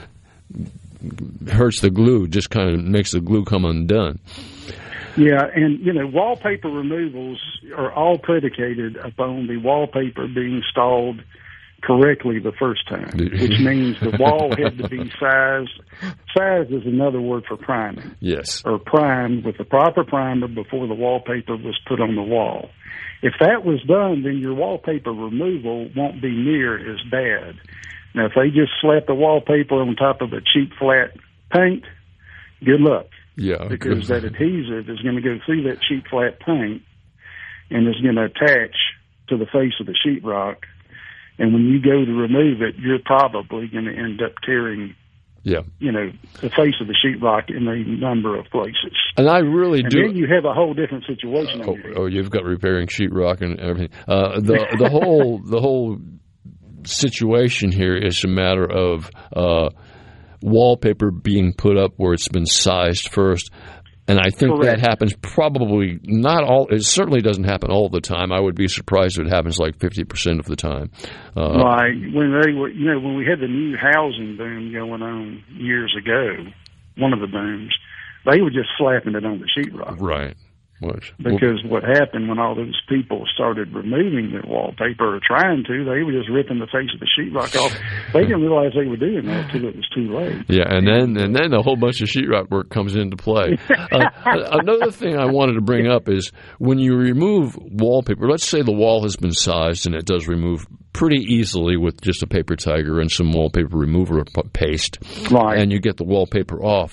hurts the glue, just kind of makes the glue come undone. Yeah, and, wallpaper removals are all predicated upon the wallpaper being installed correctly the first time, which means the wall had to be sized. Size is another word for priming. Yes. Or primed with the proper primer before the wallpaper was put on the wall. If that was done, then your wallpaper removal won't be near as bad. Now, if they just slap the wallpaper on top of a cheap flat paint, good luck. Yeah. Because that adhesive is going to go through that cheap flat paint and is going to attach to the face of the sheetrock. And when you go to remove it, you're probably going to end up tearing, the face of the sheetrock in a number of places. And I really do. And then you have a whole different situation. You've got repairing sheetrock and everything. The whole situation here is a matter of wallpaper being put up where it's been sized first, and I think that happens probably not all. It certainly doesn't happen all the time. I would be surprised if it happens like 50% of the time. Right. When they were, when we had the new housing boom going on years ago, one of the booms, they were just slapping it on the sheetrock. Right. Because what happened when all those people started removing their wallpaper or trying to, they were just ripping the face of the sheetrock off. They didn't realize they were doing that until it was too late. Yeah, and then a whole bunch of sheetrock work comes into play. Another thing I wanted to bring up is when you remove wallpaper, let's say the wall has been sized and it does remove pretty easily with just a paper tiger and some wallpaper remover paste, right, and you get the wallpaper off.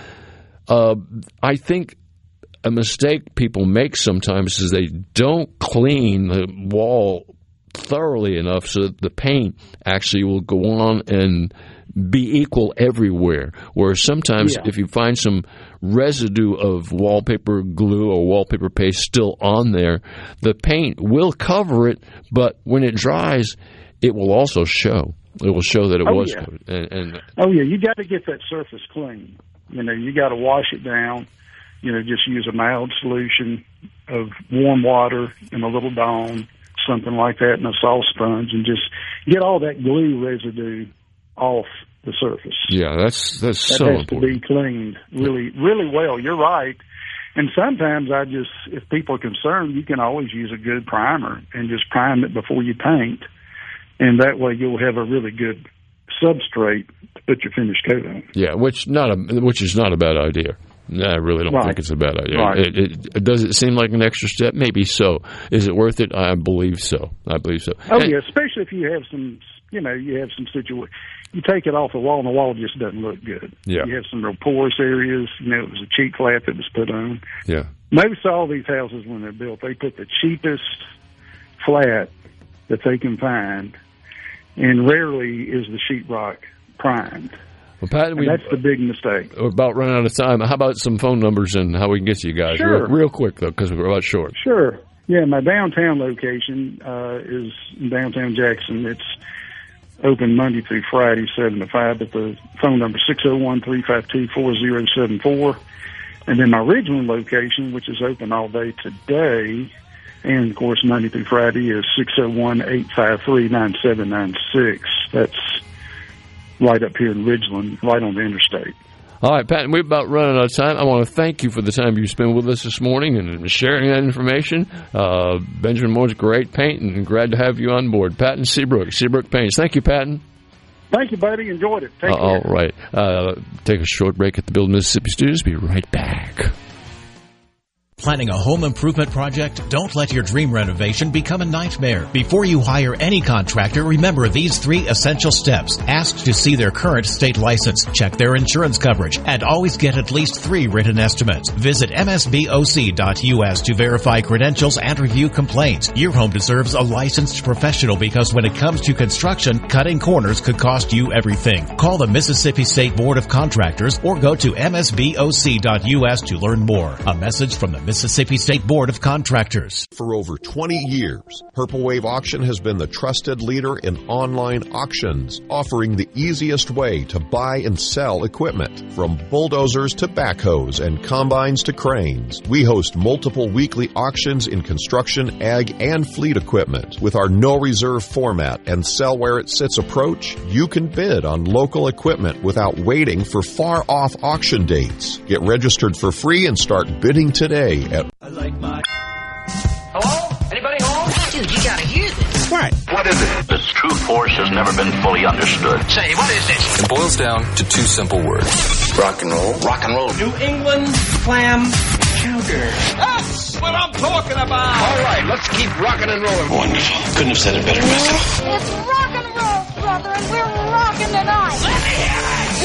I think a mistake people make sometimes is they don't clean the wall thoroughly enough so that the paint actually will go on and be equal everywhere. Whereas sometimes if you find some residue of wallpaper glue or wallpaper paste still on there, the paint will cover it, but when it dries, it will also show. It will show that it was good. You got to get that surface clean. You got to wash it down. Just use a mild solution of warm water in a little Dawn, something like that, and a soft sponge, and just get all that glue residue off the surface. Yeah, that's so important. That has to be cleaned really, really well. You're right. And sometimes if people are concerned, you can always use a good primer and just prime it before you paint, and that way you'll have a really good substrate to put your finished coat on. Yeah, which is not a bad idea. No, I really don't think it's a bad idea. Right. Does it seem like an extra step? Maybe so. Is it worth it? I believe so. Especially if you have some, situation. You take it off the wall and the wall just doesn't look good. Yeah. You have some real porous areas. It was a cheap flat that was put on. Yeah. Most all these houses, when they're built, they put the cheapest flat that they can find, and rarely is the sheetrock primed. Well, Pat, that's the big mistake. We're about running out of time. How about some phone numbers and how we can get to you guys? Sure. Real quick, though, because we're about short. Sure. Yeah, my downtown location is in downtown Jackson. It's open Monday through Friday, 7 to 5, but the phone number is 601-352-4074. And then my Ridgeland location, which is open all day today, and, of course, Monday through Friday, is 601-853-9796. That's right up here in Ridgeland, right on the interstate. All right, Pat, we're about running out of time. I want to thank you for the time you spent with us this morning and sharing that information. Benjamin Moore's great paint, and glad to have you on board. Patton Seabrook Paints. Thank you, Patton. Thank you, buddy. Enjoyed it. Take care. All right. Take a short break at the Build Mississippi Studios. Be right back. Planning a home improvement project? Don't let your dream renovation become a nightmare. Before you hire any contractor, remember these 3 essential steps. Ask to see their current state license, check their insurance coverage, and always get at least 3 written estimates. Visit msboc.us to verify credentials and review complaints. Your home deserves a licensed professional because when it comes to construction, cutting corners could cost you everything. Call the Mississippi State Board of Contractors or go to msboc.us to learn more. A message from the Mississippi State Board of Contractors. For over 20 years, Purple Wave Auction has been the trusted leader in online auctions, offering the easiest way to buy and sell equipment, from bulldozers to backhoes and combines to cranes. We host multiple weekly auctions in construction, ag, and fleet equipment. With our no reserve format and sell where it sits approach, you can bid on local equipment without waiting for far off auction dates. Get registered for free and start bidding today at Hello? Anybody home? Dude, you gotta hear this. What? What is it? Its true force has never been fully understood. Say, what is this? It boils down to 2 simple words. Rock and roll. Rock and roll. New England clam chowder. That's what I'm talking about. All right, let's keep rocking and rolling. Wonderful. Couldn't have said it better myself. It's rock and roll, brother, and we're rocking tonight. Let me hear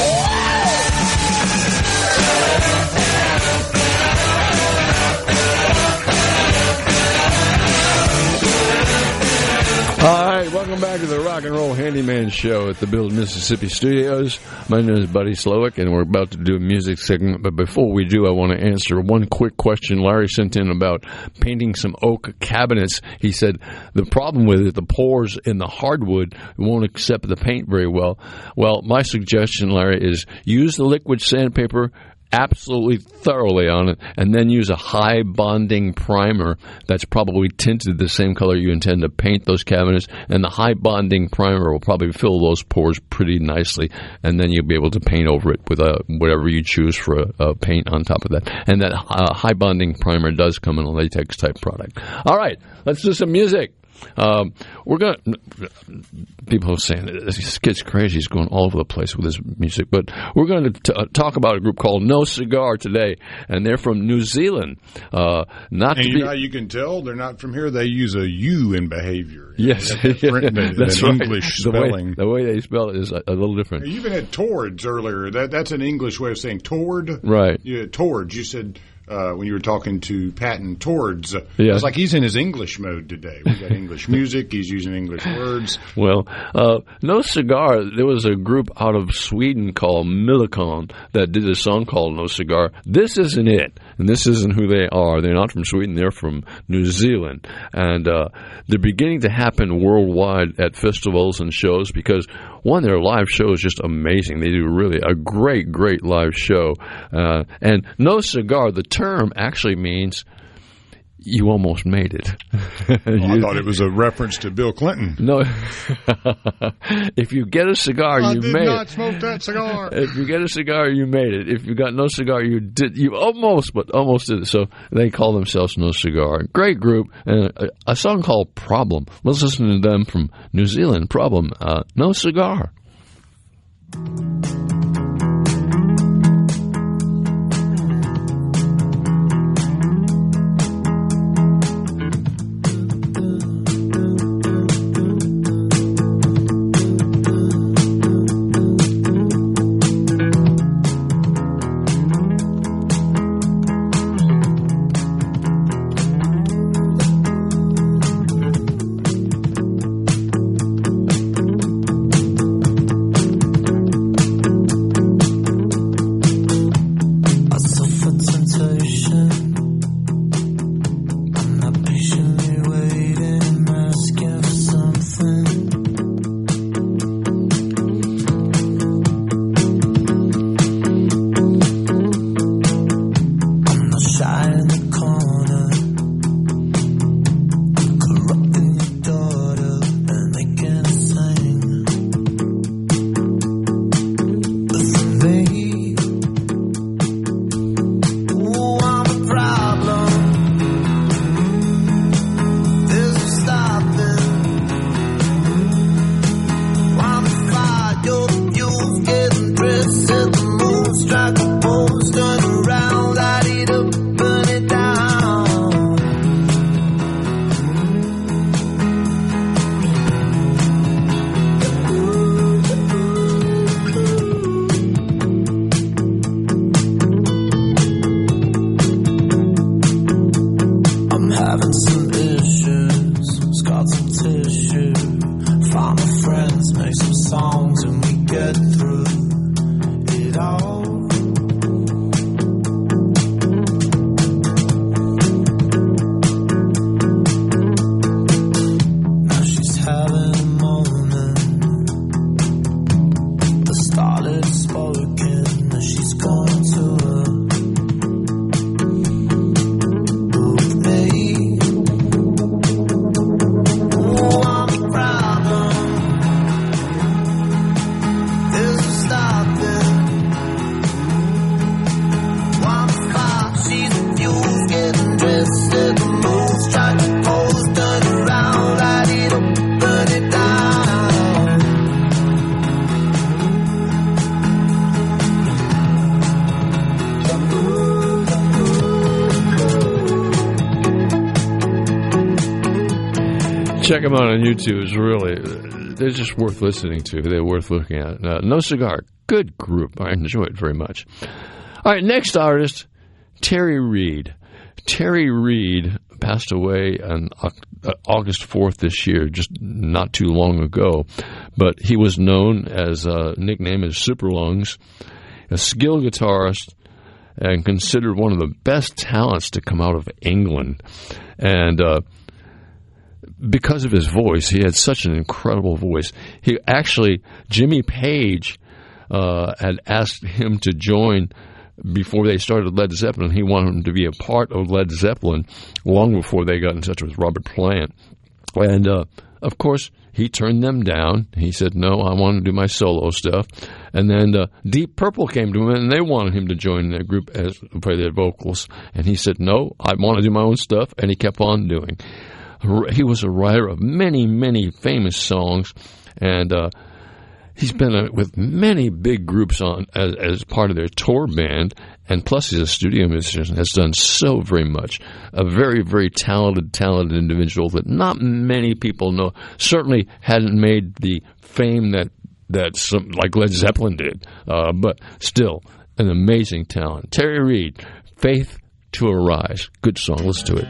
All right, welcome back to the Rock and Roll Handyman Show at the Build Mississippi Studios. My name is Buddy Slowick, and we're about to do a music segment. But before we do, I want to answer one quick question Larry sent in about painting some oak cabinets. He said the problem with it, the pores in the hardwood won't accept the paint very well. Well, my suggestion, Larry, is use the liquid sandpaper absolutely thoroughly on it, and then use a high bonding primer that's probably tinted the same color you intend to paint those cabinets, and the high bonding primer will probably fill those pores pretty nicely, and then you'll be able to paint over it with whatever you choose for a paint on top of that. And that high bonding primer does come in a latex type product. All right, let's do some music. We're going to, people are saying this kid's crazy, he's going all over the place with his music, but we're going to talk about a group called No Cigar today, and they're from New Zealand. You know, you can tell they're not from here. They use a U in behavior. Yes, that's right. English spelling. The way they spell it is a little different. You even had towards earlier. That's an English way of saying toward. Right. Yeah, towards. You said when you were talking to Patton towards. Yeah. It's like he's in his English mode today. We got English music. He's using English words. Well, No Cigar, there was a group out of Sweden called Millicon that did a song called No Cigar. This isn't it, and this isn't who they are. They're not from Sweden. They're from New Zealand. And they're beginning to happen worldwide at festivals and shows because, one, their live show is just amazing. They do really a great, great live show. And No Cigar, the term actually means you almost made it. I thought it was a reference to Bill Clinton. No. If you get a cigar, you made it. I did not smoke that cigar. If you get a cigar, you made it. If you got no cigar, you almost did it. So they call themselves No Cigar. Great group. And a song called Problem. Let's listen to them from New Zealand. Problem. No Cigar. find my friends, make some songs, and we get through it all. Now she's having a moment. The starlet spoken, that she's gone to her. Check them out on YouTube. It's really, they're just worth listening to. They're worth looking at. No Cigar, good group. I enjoy it very much. All right, next artist, Terry Reid. Terry Reid passed away on August 4th this year, just not too long ago. But he was known as a nickname as Super Lungs, a skilled guitarist, and considered one of the best talents to come out of England. And because of his voice, he had such an incredible voice. He actually, Jimmy Page had asked him to join before they started Led Zeppelin. He wanted him to be a part of Led Zeppelin long before they got in touch with Robert Plant. And, of course, he turned them down. He said, no, I want to do my solo stuff. And then Deep Purple came to him, and they wanted him to join their group as play their vocals. And he said, no, I want to do my own stuff, and he kept on doing. He was a writer of many, many famous songs, and he's been with many big groups as part of their tour band, and plus he's a studio musician, has done so very much. A very, very talented individual that not many people know. Certainly hadn't made the fame that some, like Led Zeppelin did, but still an amazing talent. Terry Reid, Faith to Arise. Good song. Listen to it.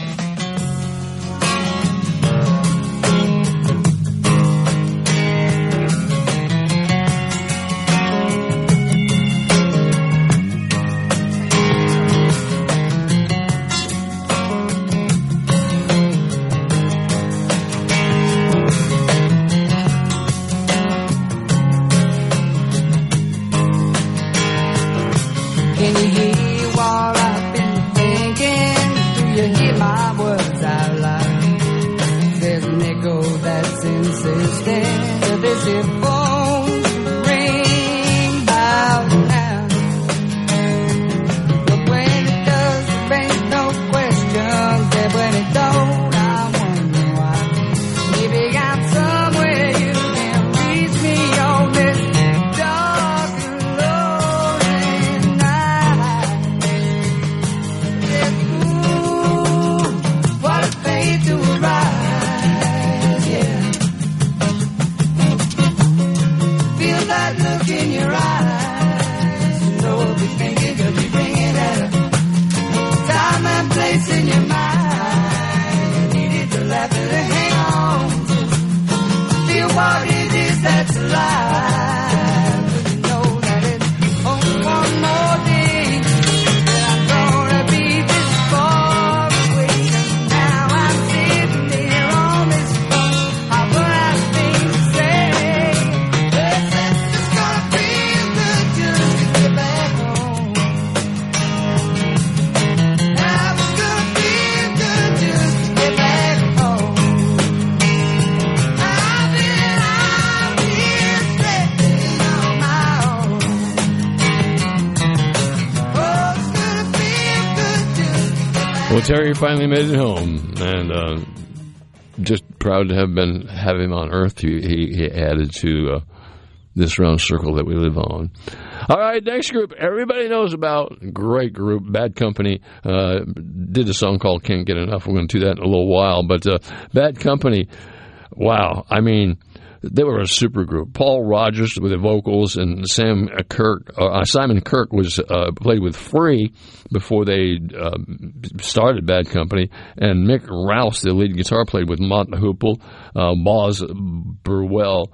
Well, Terry finally made it home, and just proud to have him on Earth. He added to this round circle that we live on. All right, next group everybody knows about. Great group, Bad Company. Did a song called Can't Get Enough. We're going to do that in a little while. But Bad Company, wow. I mean, they were a super group. Paul Rogers with the vocals, and Simon Kirke was played with Free before they started Bad Company, and Mick Rouse, the lead guitar, played with Mott the Hoople. Boz Burrell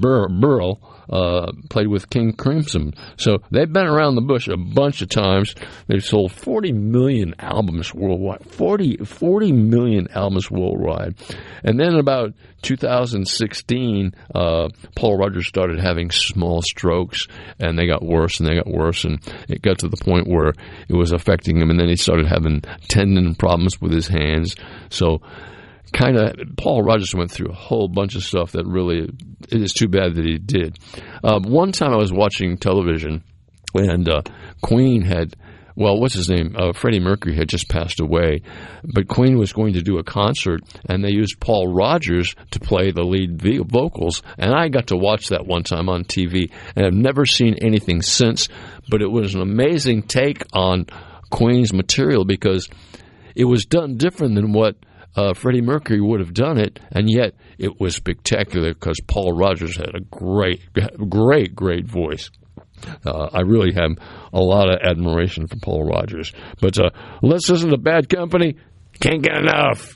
played with King Crimson. So they've been around the bush a bunch of times. They've sold 40 million albums worldwide. 40 million albums worldwide. And then about 2016, Paul Rogers started having small strokes, and they got worse, and it got to the point where it was affecting him, and then he started having tendon problems with his hands. So Paul Rogers went through a whole bunch of stuff that really, it is too bad that he did. One time I was watching television, and Queen had, what's his name? Freddie Mercury had just passed away, but Queen was going to do a concert, and they used Paul Rogers to play the lead vocals, and I got to watch that one time on TV, and I've never seen anything since, but it was an amazing take on Queen's material because it was done different than what Freddie Mercury would have done it, and yet it was spectacular because Paul Rogers had a great voice. I really have a lot of admiration for Paul Rogers. But let's listen to Bad Company. Can't get enough.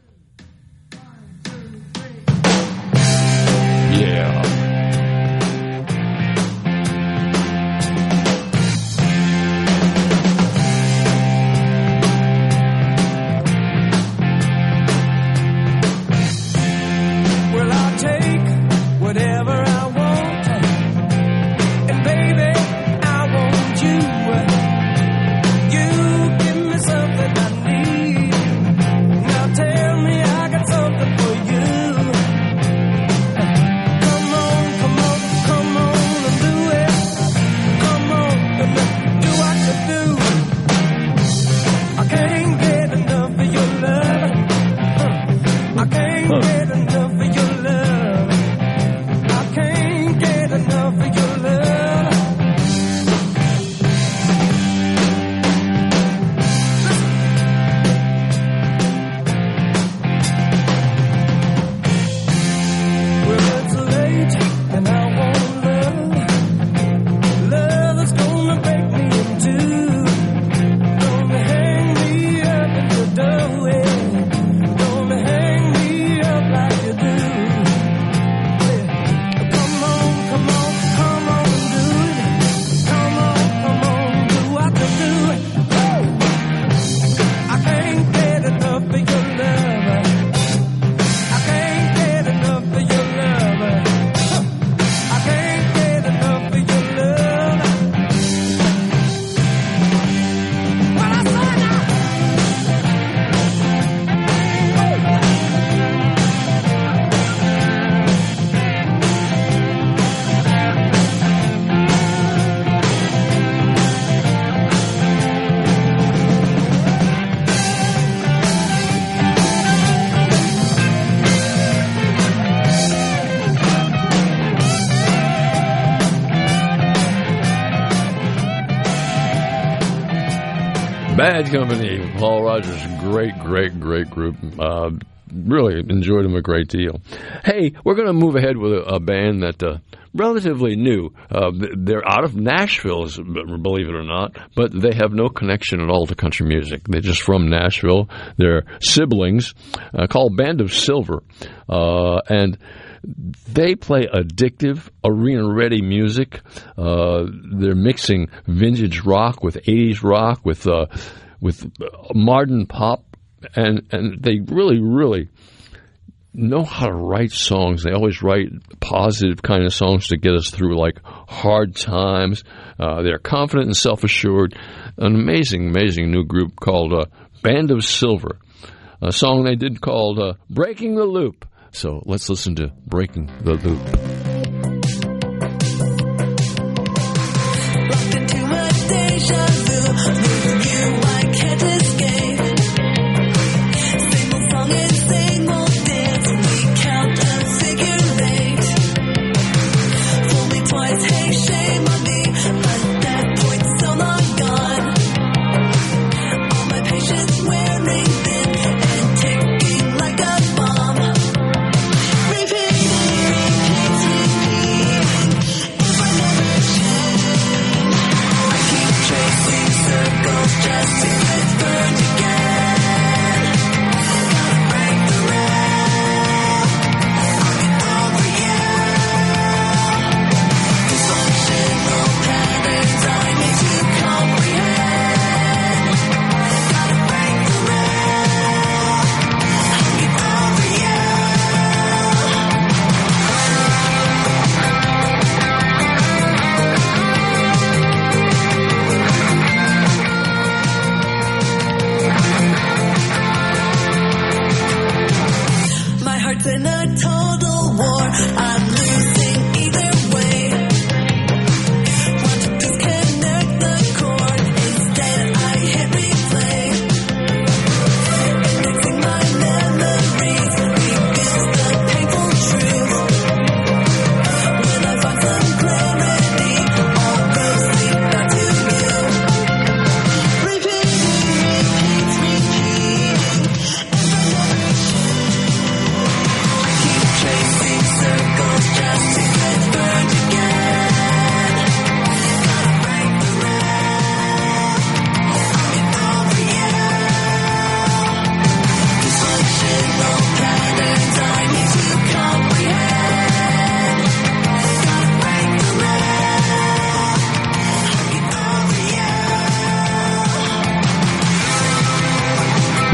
Yeah. Bad Company, Paul Rogers, great group. Really enjoyed them a great deal. Hey, we're going to move ahead with a band that relatively new. They're out of Nashville, believe it or not, but they have no connection at all to country music. They're just from Nashville. They're siblings, called Band of Silver, and they play addictive, arena-ready music. They're mixing vintage rock with 80s rock with modern pop, and they really know how to write songs. They always write positive kind of songs to get us through like hard times. They're confident and self-assured. An amazing new group called Band of Silver. A song they did called Breaking the Loop. So let's listen to Breaking the Loop. Repeat.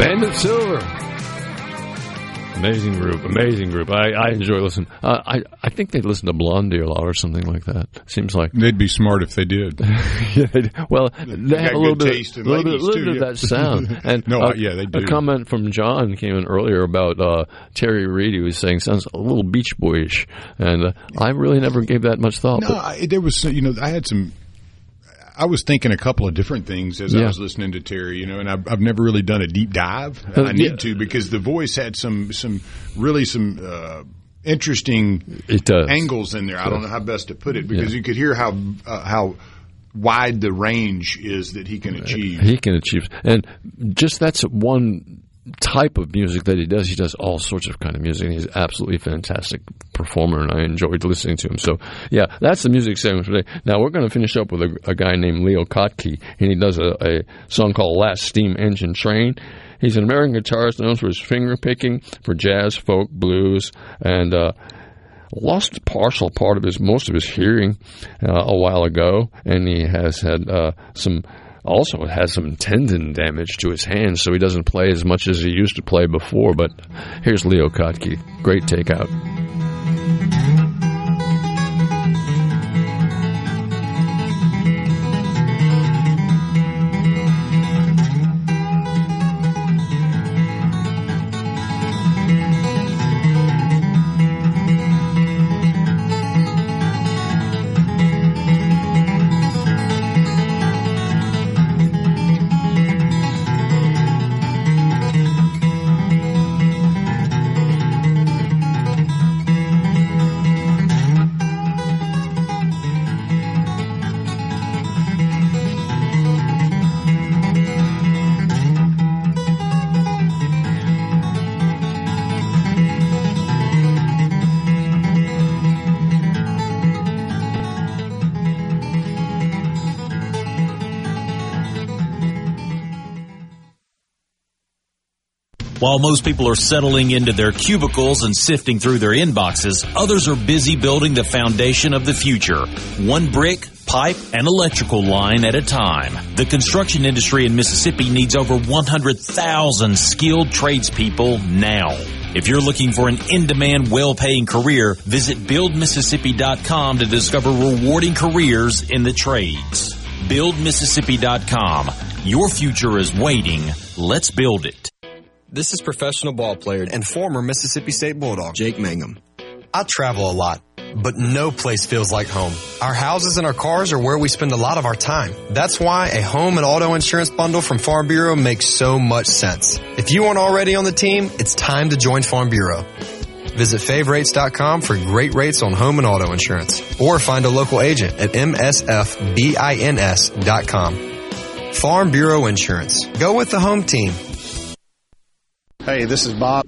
Band of Silver. Amazing group. I enjoy listening. I think they listen to Blondie a lot or something like that. Seems like they'd be smart if they did. Well, they have a little bit of that sound. And they do. A comment from John came in earlier about Terry Reid. He was saying sounds a little Beach Boyish, and I really never gave that much thought. No, there was I had some. I was thinking a couple of different things as I was listening to Terry, and I've never really done a deep dive. I need to, because the voice had some interesting angles in there. I don't know how best to put it, because you could hear how wide the range is that he can achieve. He can achieve, and just that's one type of music that he does. He does all sorts of kind of music. He's absolutely fantastic performer, and I enjoyed listening to him. So, that's the music segment today. Now, we're going to finish up with a guy named Leo Kottke, and he does a song called Last Steam Engine Train. He's an American guitarist known for his finger picking, for jazz, folk, blues, and lost a partial part of most of his hearing a while ago, and he has had also has some tendon damage to his hands, so he doesn't play as much as he used to play before. But here's Leo Kottke. Great takeout. While most people are settling into their cubicles and sifting through their inboxes, others are busy building the foundation of the future, one brick, pipe, and electrical line at a time. The construction industry in Mississippi needs over 100,000 skilled tradespeople now. If you're looking for an in-demand, well-paying career, visit BuildMississippi.com to discover rewarding careers in the trades. BuildMississippi.com. Your future is waiting. Let's build it. This is professional ball player and former Mississippi State Bulldog, Jake Mangum. I travel a lot, but no place feels like home. Our houses and our cars are where we spend a lot of our time. That's why a home and auto insurance bundle from Farm Bureau makes so much sense. If you aren't already on the team, it's time to join Farm Bureau. Visit favrates.com for great rates on home and auto insurance, or find a local agent at msfbins.com. Farm Bureau Insurance. Go with the home team. Hey, this is Bob.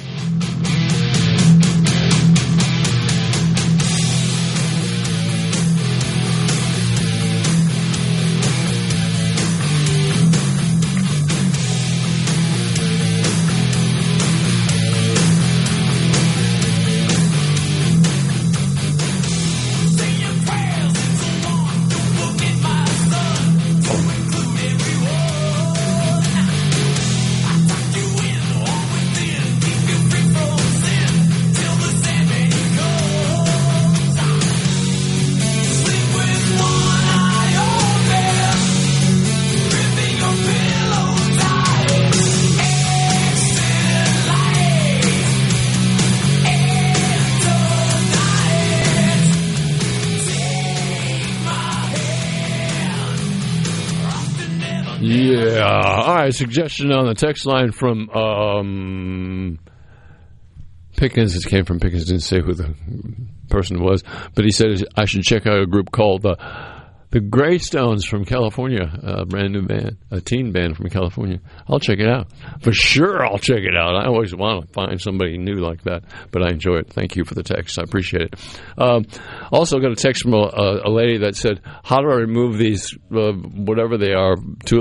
Suggestion on the text line from Pickens. It came from Pickens. Didn't say who the person was, but he said I should check out a group called the Greystones from California, a brand new band, a teen band from California. I'll check it out. For sure, I'll check it out. I always want to find somebody new like that, but I enjoy it. Thank you for the text. I appreciate it. Also got a text from a lady that said, how do I remove these, whatever they are,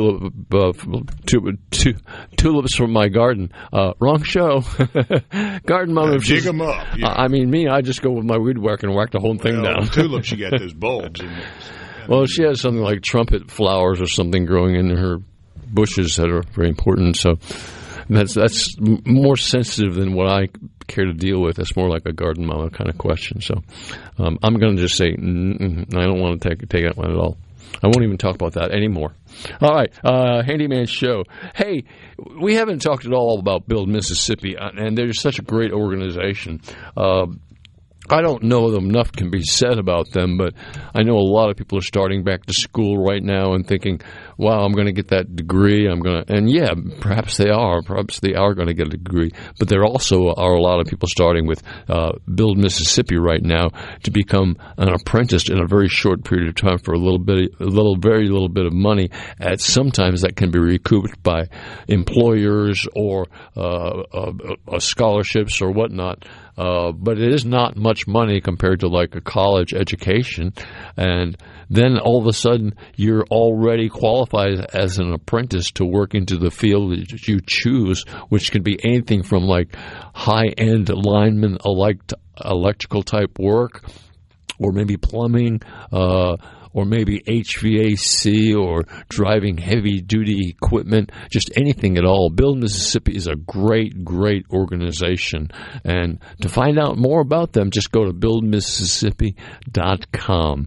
tulips from my garden? Wrong show. Garden Mama. Dig them up. Yeah. I mean, I just go with my weed whacker and whack the whole thing down. Tulips, you got those bulbs in there. Well, she has something like trumpet flowers or something growing in her bushes that are very important. So That's more sensitive than what I care to deal with. That's more like a garden mama kind of question. So I'm going to just say I don't want to take that one at all. I won't even talk about that anymore. All right, Handyman Show. Hey, we haven't talked at all about Build Mississippi, and they're such a great organization. I don't know enough can be said about them, but I know a lot of people are starting back to school right now and thinking, wow, I'm going to get that degree. And yeah, perhaps they are going to get a degree, but there also are a lot of people starting with Build Mississippi right now to become an apprentice in a very short period of time for very little bit of money. And sometimes that can be recouped by employers or scholarships or whatnot. But it is not much money compared to like a college education. And then all of a sudden you're already qualified as an apprentice to work into the field that you choose, which can be anything from like high-end lineman electrical type work, or maybe plumbing, or maybe HVAC, or driving heavy-duty equipment, just anything at all. Build Mississippi is a great, great organization. And to find out more about them, just go to buildmississippi.com.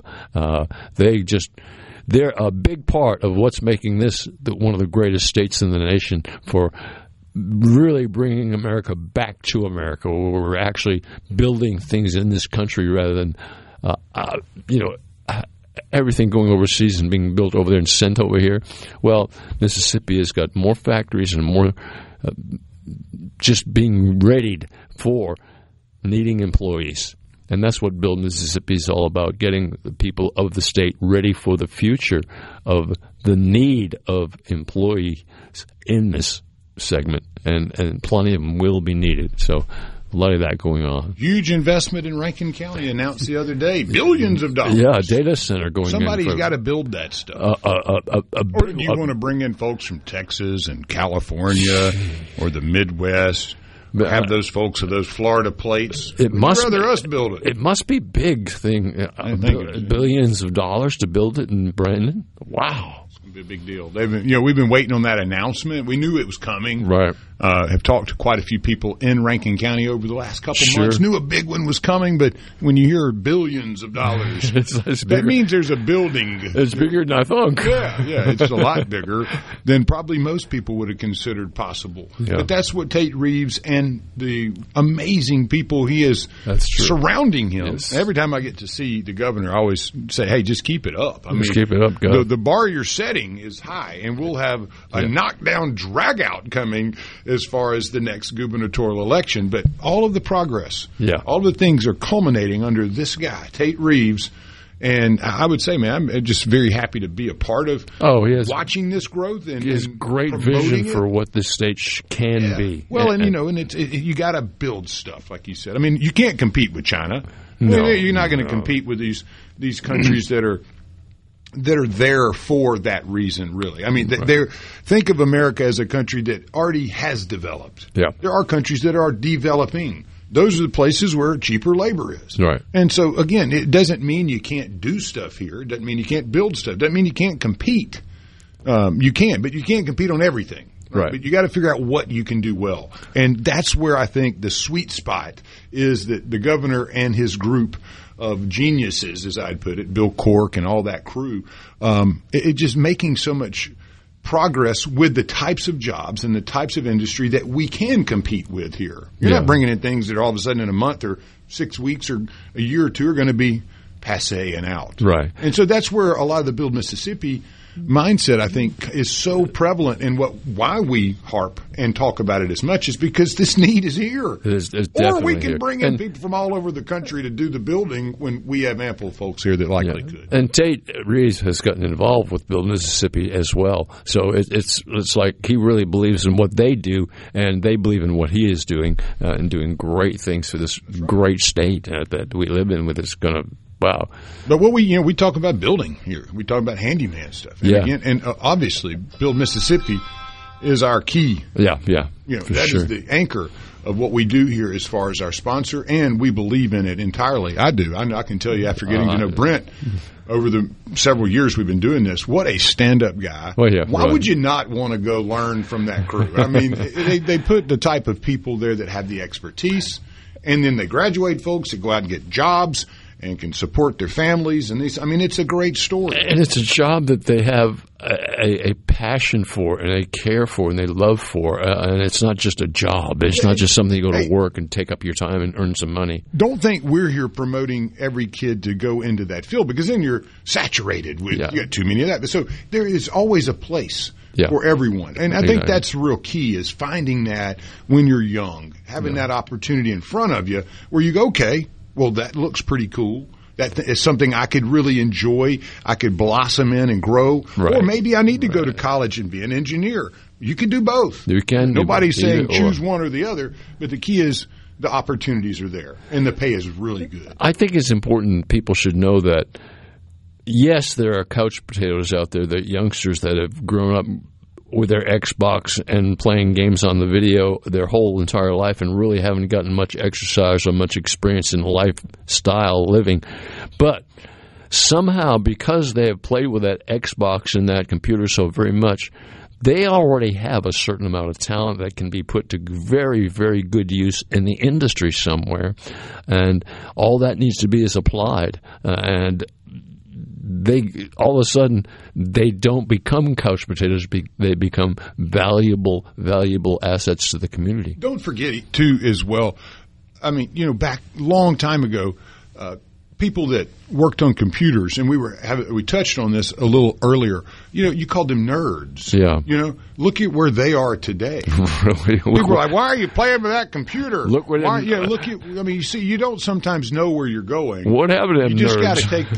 They're a big part of what's making this one of the greatest states in the nation for really bringing America back to America, where we're actually building things in this country rather than, everything going overseas and being built over there and sent over here. Well, Mississippi has got more factories and more just being readied for needing employees. And that's what Build Mississippi is all about, getting the people of the state ready for the future of the need of employees in this segment. And plenty of them will be needed. So a lot of that going on. Huge investment in Rankin County announced the other day. Billions of dollars. Yeah, a data center going in. Somebody's got to build that stuff. Or do you want to bring in folks from Texas and California or the Midwest? Have those folks with those Florida plates? I'd rather us build it. It must be big thing. Billions of dollars to build it in Brandon. Wow. Be a big deal. We've been waiting on that announcement. We knew it was coming. Right. Have talked to quite a few people in Rankin County over the last couple of months. Knew a big one was coming, but when you hear billions of dollars, that means there's a building. It's bigger than I thought. Yeah, it's a lot bigger than probably most people would have considered possible. Yeah. But that's what Tate Reeves and the amazing people he is surrounding him. Yes. Every time I get to see the governor, I always say, "Hey, just keep it up." Keep it up, Gov. The bar you're setting is high, and we'll have a knockdown drag-out coming as far as the next gubernatorial election. But all of the progress, all the things are culminating under this guy, Tate Reeves. And I would say, man, I'm just very happy to be a part of watching this growth. And he has great vision for what this state can be. Well, and you got to build stuff, like you said. I mean, you can't compete with China. No, you're not going to compete with these countries that are there for that reason, really. I mean, think of America as a country that already has developed. Yeah. There are countries that are developing. Those are the places where cheaper labor is. Right. And so, again, it doesn't mean you can't do stuff here. It doesn't mean you can't build stuff. It doesn't mean you can't compete. You can, but you can't compete on everything. Right. But you got to figure out what you can do well. And that's where I think the sweet spot is, that the governor and his group of geniuses, as I'd put it, Bill Cork and all that crew, it just making so much progress with the types of jobs and the types of industry that we can compete with here. You're not bringing in things that are all of a sudden in a month or 6 weeks or a year or two are going to be passé and out. Right. And so that's where a lot of the Build Mississippi mindset, I think, is so prevalent, and why we harp and talk about it as much is because this need is here. It's or we can bring in people from all over the country to do the building when we have ample folks here that likely could. And Tate Reeves has gotten involved with Build Mississippi as well. So it's like he really believes in what they do, and they believe in what he is doing, and doing great things for this great state that we live in. With it's going to. Wow. But what we talk about building here. We talk about handyman stuff. And again, obviously Build Mississippi is our key. Yeah. That is the anchor of what we do here as far as our sponsor, and we believe in it entirely. I do. I can tell you after getting to know Brent over the several years we've been doing this, what a stand-up guy. Well, yeah, Why would you not want to go learn from that crew? I mean, they put the type of people there that have the expertise, and then they graduate folks that go out and get jobs and can support their families. And these, I mean, it's a great story. And it's a job that they have a passion for and they care for and they love for. And it's not just a job. It's not just something you go to work and take up your time and earn some money. Don't think we're here promoting every kid to go into that field, because then you're saturated with you got too many of that. So there is always a place for everyone. And I think that's the real key, is finding that when you're young, having that opportunity in front of you where you go, okay, well, that looks pretty cool. That is something I could really enjoy. I could blossom in and grow. Right. Or maybe I need to go to college and be an engineer. You can do both. You can. Nobody's saying choose one or the other, but the key is the opportunities are there, and the pay is really good. I think it's important people should know that, yes, there are couch potatoes out there, that youngsters that have grown up with their Xbox and playing games on the video their whole entire life and really haven't gotten much exercise or much experience in lifestyle living. But somehow, because they have played with that Xbox and that computer so very much, they already have a certain amount of talent that can be put to very, very good use in the industry somewhere. And all that needs to be is applied. And they all of a sudden they don't become couch potatoes; they become valuable assets to the community. Don't forget too, as well. I mean, back long time ago, people that worked on computers, and we touched on this a little earlier. You called them nerds. Yeah. Look at where they are today. Really? People are like, "Why are you playing with that computer?" Look what. Look at. I mean, you see, you don't sometimes know where you're going. What happened to them? You just got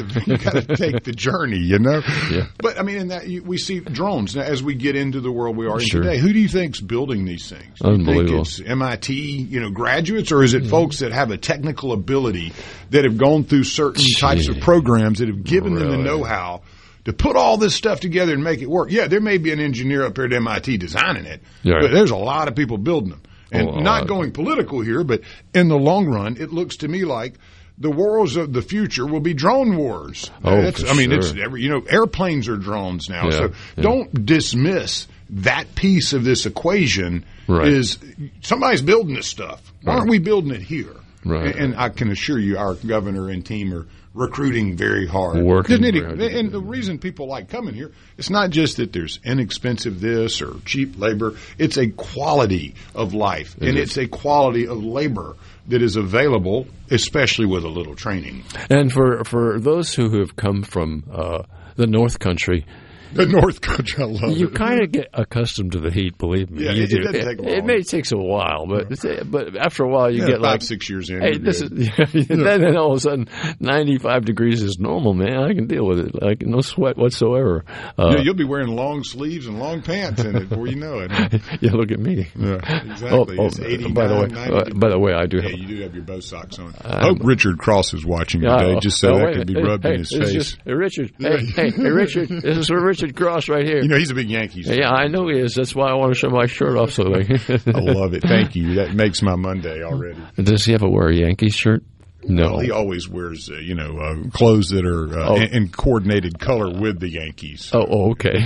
to take the journey. Yeah. But I mean, in that we see drones now as we get into the world we are in today. Who do you think's building these things? Do you think it's MIT, graduates, or is it folks that have a technical ability that have gone through certain types of programs that have given them the know-how to put all this stuff together and make it work? Yeah, there may be an engineer up here at MIT designing it, but there's a lot of people building them. And not going political here, but in the long run, it looks to me like the wars of the future will be drone wars. It's airplanes are drones now. Don't dismiss that piece of this equation. Is somebody's building this stuff. Why aren't we building it here? Right. And I can assure you our governor and team are recruiting very hard. Working very hard. And the reason people like coming here, it's not just that there's inexpensive this or cheap labor. It's a quality of life, and it's a quality of labor that is available, especially with a little training. And for those who have come from the North Country, the North Country, I love you it. kind of get accousmed to the heat, believe me. Yeah, it doesn't take long. It may take a while, but after a while you get 5-6 years in. Hey, then all of a sudden 95 degrees is normal, man. I can deal with it. Like no sweat whatsoever. You'll be wearing long sleeves and long pants in it before you know it. Yeah, look at me. Yeah, exactly. It's 89, by the way, I do. You do have your bow socks on. I hope Richard Cross is watching today, just so that can be rubbed in his face. Richard, hey, Richard, this is for Richard Cross right here. He's a big Yankees fan. Yeah, I know he is. That's why I want to show my shirt off. I love it. Thank you. That makes my Monday already. Does he ever wear a Yankees shirt? No. Well, he always wears, clothes that are in coordinated color with the Yankees. Oh, okay.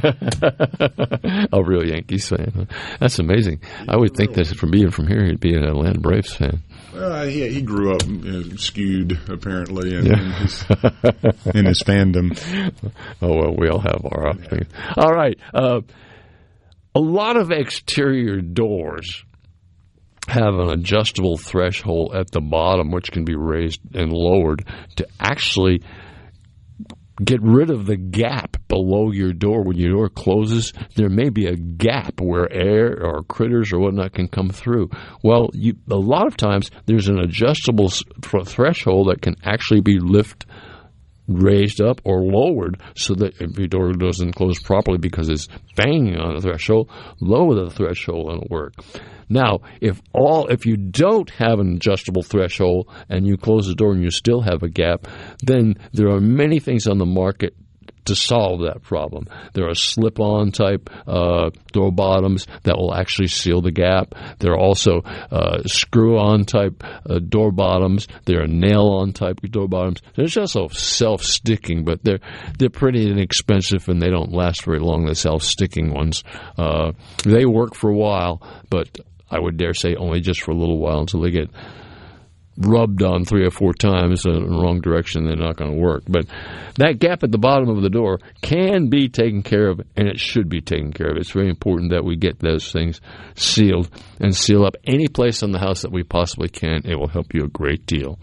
A real Yankees fan. That's amazing. I would think that from being from here, he'd be an Atlanta Braves fan. He grew up skewed, apparently, in his fandom. Oh, well, we all have our opinions. All right. A lot of exterior doors have an adjustable threshold at the bottom, which can be raised and lowered to actually get rid of the gap below your door. When your door closes, there may be a gap where air or critters or whatnot can come through. Well, a lot of times there's an adjustable threshold that can actually be raised up or lowered so that if your door doesn't close properly because it's banging on the threshold, lower the threshold and it'll work. Now, if you don't have an adjustable threshold and you close the door and you still have a gap, then there are many things on the market to solve that problem. There are slip-on type door bottoms that will actually seal the gap. There are also screw-on type door bottoms. There are nail-on type door bottoms. There's also self-sticking, but they're pretty inexpensive and they don't last very long, the self-sticking ones. They work for a while, but I would dare say only just for a little while until they get rubbed on 3 or 4 times in the wrong direction. They're not going to work. But that gap at the bottom of the door can be taken care of, and it should be taken care of. It's very important that we get those things sealed and seal up any place on the house that we possibly can. It will help you a great deal.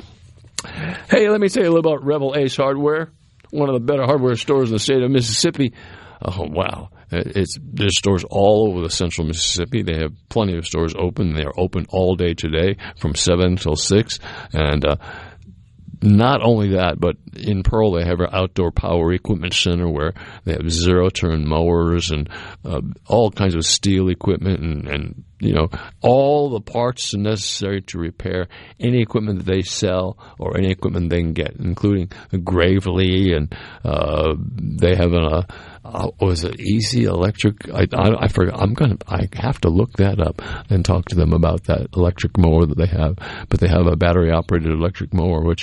Hey, let me tell you a little about Rebel Ace Hardware, one of the better hardware stores in the state of Mississippi. Oh, wow. There's stores all over the central Mississippi. They have plenty of stores open. They are open all day today from 7 until 6. And not only that, but in Pearl they have our outdoor power equipment center where they have zero-turn mowers and all kinds of steel equipment and you know, all the parts necessary to repair any equipment that they sell or any equipment they can get, including Gravely, and they have was it Easy Electric? I forgot. I have to look that up and talk to them about that electric mower that they have. But they have a battery operated electric mower, which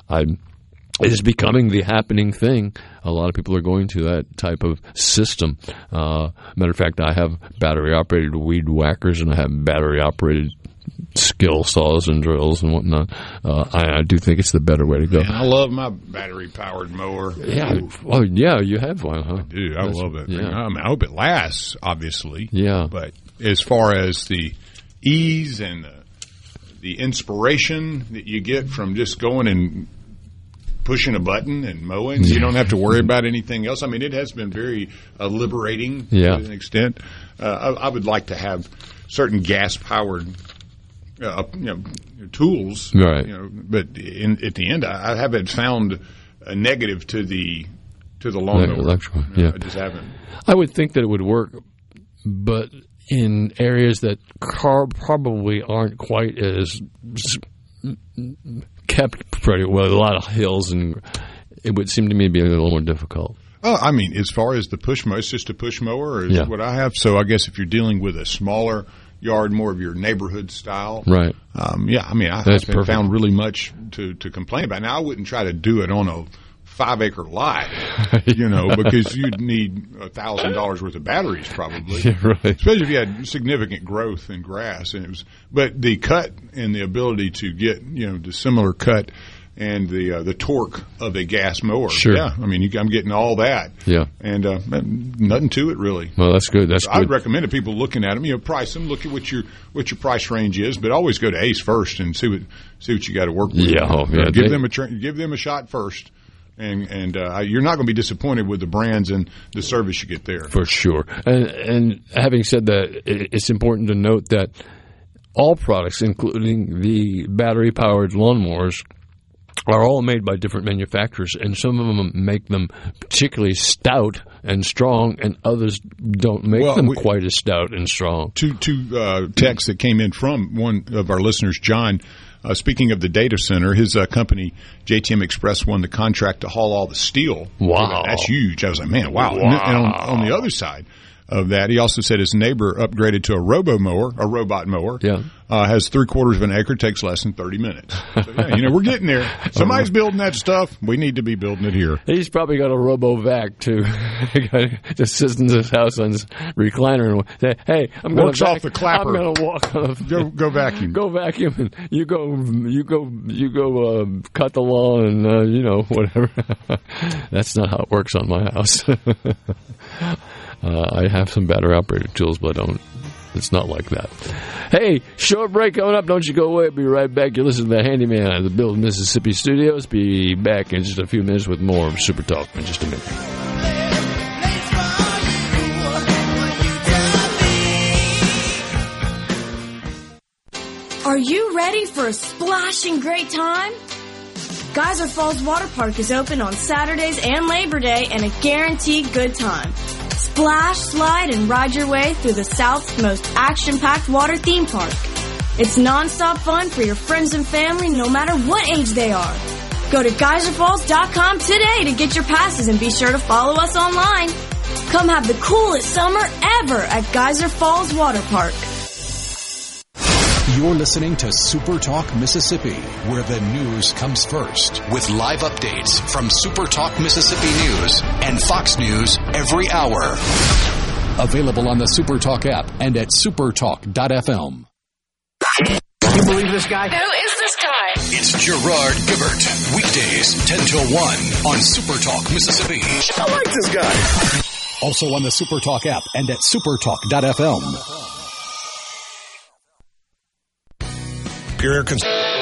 it is becoming the happening thing. A lot of people are going to that type of system. Matter of fact, I have battery-operated weed whackers, and I have battery-operated skill saws and drills and whatnot. I do think it's the better way to go. Man, I love my battery-powered mower. Yeah, well, yeah, you have one, huh? I do. I love that thing. I hope it lasts, obviously. Yeah. But as far as the ease and the inspiration that you get from just going and pushing a button and mowing, you don't have to worry about anything else. I mean, it has been very liberating to an extent. I would like to have certain gas-powered tools, right? But at the end, I haven't found a negative to the lawnmower. Electrical, yeah. I just haven't. I would think that it would work, but in areas that probably aren't quite as kept pretty well, a lot of hills, and it would seem to me to be a little more difficult. Oh, I mean, as far as the push mower, it's just a push mower is what I have. So I guess if you're dealing with a smaller yard, more of your neighborhood style, right? I mean, I haven't found really much to complain about. Now, I wouldn't try to do it on a 5-acre lot, because you'd need $1,000 worth of batteries probably. Yeah, right. Especially if you had significant growth in grass. But the cut and the ability to get, the similar cut and the torque of a gas mower. Sure. Yeah, I mean, I'm getting all that. Yeah. And nothing to it really. Well, that's good. I'd recommend to people looking at them, price them, look at what your price range is, but always go to Ace first and see what you got to work with. Yeah, give them a shot first. And you're not going to be disappointed with the brands and the service you get there. For sure. And having said that, it's important to note that all products, including the battery-powered lawnmowers, are all made by different manufacturers, and some of them make them particularly stout and strong, and others don't make them quite as stout and strong. Two texts that came in from one of our listeners, John. Speaking of the data center, his company, JTM Express, won the contract to haul all the steel. Wow. That's huge. I was like, man, wow. And on the other side of that, he also said his neighbor upgraded to a robot mower. Yeah. Has 3/4 of an acre, takes less than 30 minutes. So, we're getting there. Somebody's building that stuff. We need to be building it here. He's probably got a RoboVac, too. Just sits in his house on his recliner and say, hey, I'm going to off the clapper. I'm going to walk off. Go vacuum. Go vacuum, and you go cut the lawn and, whatever. That's not how it works on my house. I have some battery-operated tools, but it's not like that. Hey, short break coming up. Don't you go away. I'll be right back. You're listening to the Handyman at the Build Mississippi Studios. Be back in just a few minutes with more of Super Talk in just a minute. Are you ready for a splashing great time? Geyser Falls Water Park is open on Saturdays and Labor Day, and a guaranteed good time. Splash, slide, and ride your way through the South's most action-packed water theme park. It's non-stop fun for your friends and family, no matter what age they are. Go to GeyserFalls.com today to get your passes and be sure to follow us online. Come have the coolest summer ever at Geyser Falls Water Park. You're listening to Super Talk Mississippi, where the news comes first. With live updates from Super Talk Mississippi News and Fox News every hour. Available on the Super Talk app and at supertalk.fm. You believe this guy? Who is this guy? It's Gerard Gibert. Weekdays 10 till 1 on Super Talk Mississippi. I like this guy. Also on the Super Talk app and at supertalk.fm. Pure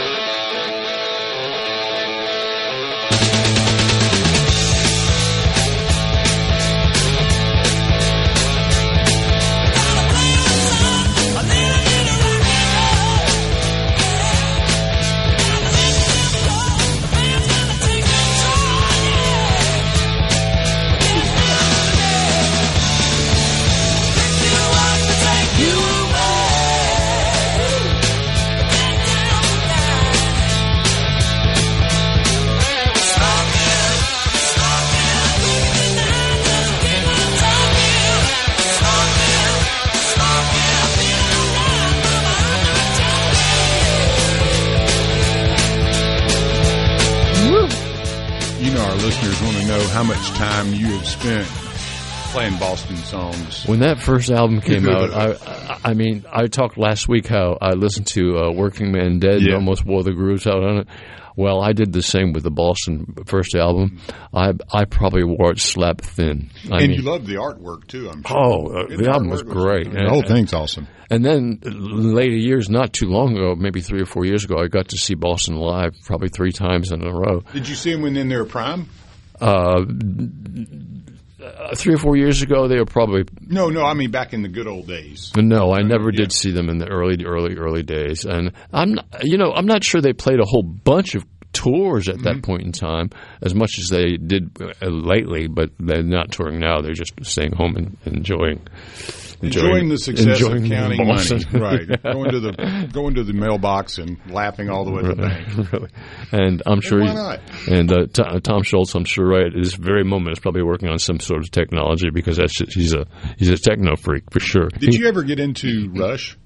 listeners want to know how much time you have spent playing Boston songs. When that first album came out, I mean, I talked last week how I listened to Working Man Dead and almost wore the grooves out on it. Well, I did the same with the Boston first album. I probably wore it slap thin. I mean, you loved the artwork, too, I'm sure. Oh, the album was great. The whole thing's awesome. And then later years, not too long ago, maybe 3 or 4 years ago, I got to see Boston live probably 3 times in a row. Did you see them when in their prime? 3 or 4 years ago, they were probably... No, I mean back in the good old days. No, I never did see them in the early days. And I'm not sure they played a whole bunch of tours at that point in time, as much as they did lately, but they're not touring now. They're just staying home and enjoying the success of counting Boston. Money, right? Going to the mailbox and laughing all the way to the bank. Really. And I'm sure why not? And Tom Schultz, I'm sure, right at this very moment is probably working on some sort of technology because he's a techno freak for sure. Did you ever get into Rush?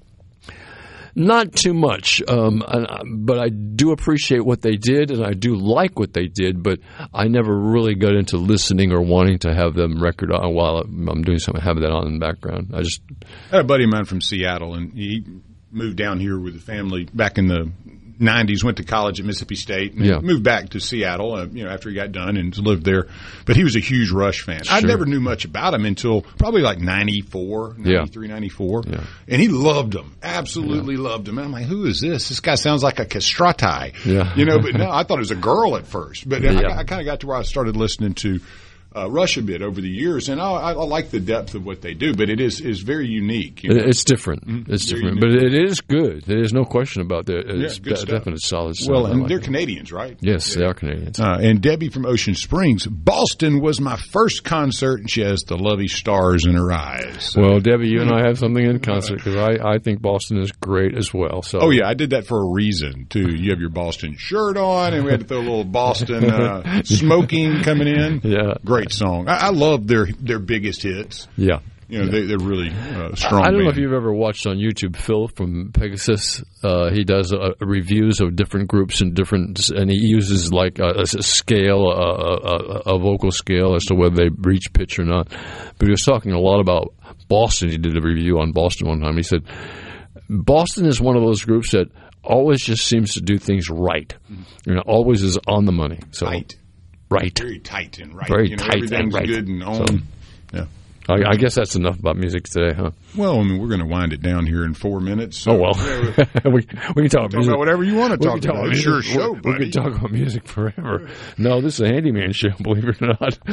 Not too much, but I do appreciate what they did, and I do like what they did, but I never really got into listening or wanting to have them record on while I'm doing something, have that on in the background. I had a buddy of mine from Seattle, and he moved down here with the family back in the 90s, went to college at Mississippi State, and moved back to Seattle, after he got done and lived there. But he was a huge Rush fan. Sure. I never knew much about him until probably like 94, 93, 94. Yeah. And he loved them, absolutely loved them. And I'm like, who is this? This guy sounds like a castrati. Yeah. But no, I thought it was a girl at first. But I kind of got to where I started listening to Rush a bit over the years, and I like the depth of what they do, but it is very unique. It's different. It's different, but it is good. There's no question about that. It's definitely solid stuff. Well, and they're Canadians, right? Yes, they are Canadians. And Debbie from Ocean Springs, Boston was my first concert, and she has the lovely stars in her eyes. So. Well, Debbie, you and I have something in concert because I think Boston is great as well. So. Oh, yeah, I did that for a reason, too. You have your Boston shirt on, and we had to throw a little Boston smoking coming in. Yeah. Great song. I love their biggest hits. Yeah. They're really strong. I don't know band. if you've ever watched on YouTube Phil from Pegasus. He does reviews of different groups and he uses like a scale, a vocal scale as to whether they reach pitch or not. But he was talking a lot about Boston. He did a review on Boston one time. He said, Boston is one of those groups that always just seems to do things right. Always is on the money. So. Right. Very tight and right. Very tight everything's and right. good and on. So, yeah. I guess that's enough about music today, huh? Well, we're going to wind it down here in 4 minutes. So, we can talk about whatever you want to talk about. It's your show, buddy. We can talk about music forever. No, this is a handyman show, believe it or not.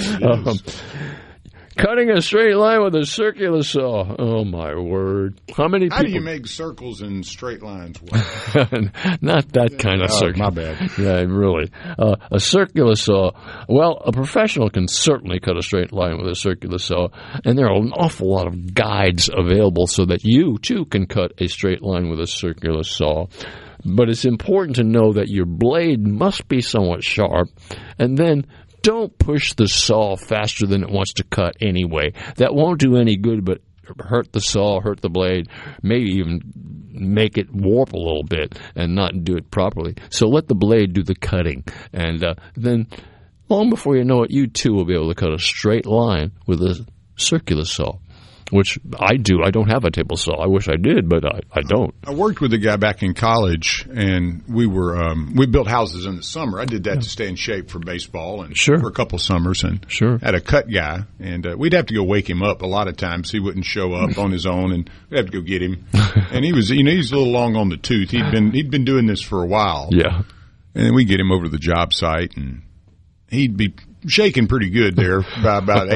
Cutting a straight line with a circular saw. Oh, my word. How do you make circles and straight lines work? Not that kind of circle. My bad. Yeah, really. A circular saw. Well, a professional can certainly cut a straight line with a circular saw, and there are an awful lot of guides available so that you, too, can cut a straight line with a circular saw. But it's important to know that your blade must be somewhat sharp, and then don't push the saw faster than it wants to cut anyway. That won't do any good but hurt the saw, hurt the blade, maybe even make it warp a little bit and not do it properly. So let the blade do the cutting, and then long before you know it, you too will be able to cut a straight line with a circular saw, which I do. I don't have a table saw. I wish I did, but I don't. I worked with a guy back in college, and we built houses in the summer. I did that to stay in shape for baseball and for a couple summers, and had a cut guy, and we'd have to go wake him up a lot of times. He wouldn't show up on his own, and we'd have to go get him. And he was, he's a little long on the tooth. He'd been doing this for a while. Yeah. And then we get him over to the job site, and he'd be shaking pretty good there by about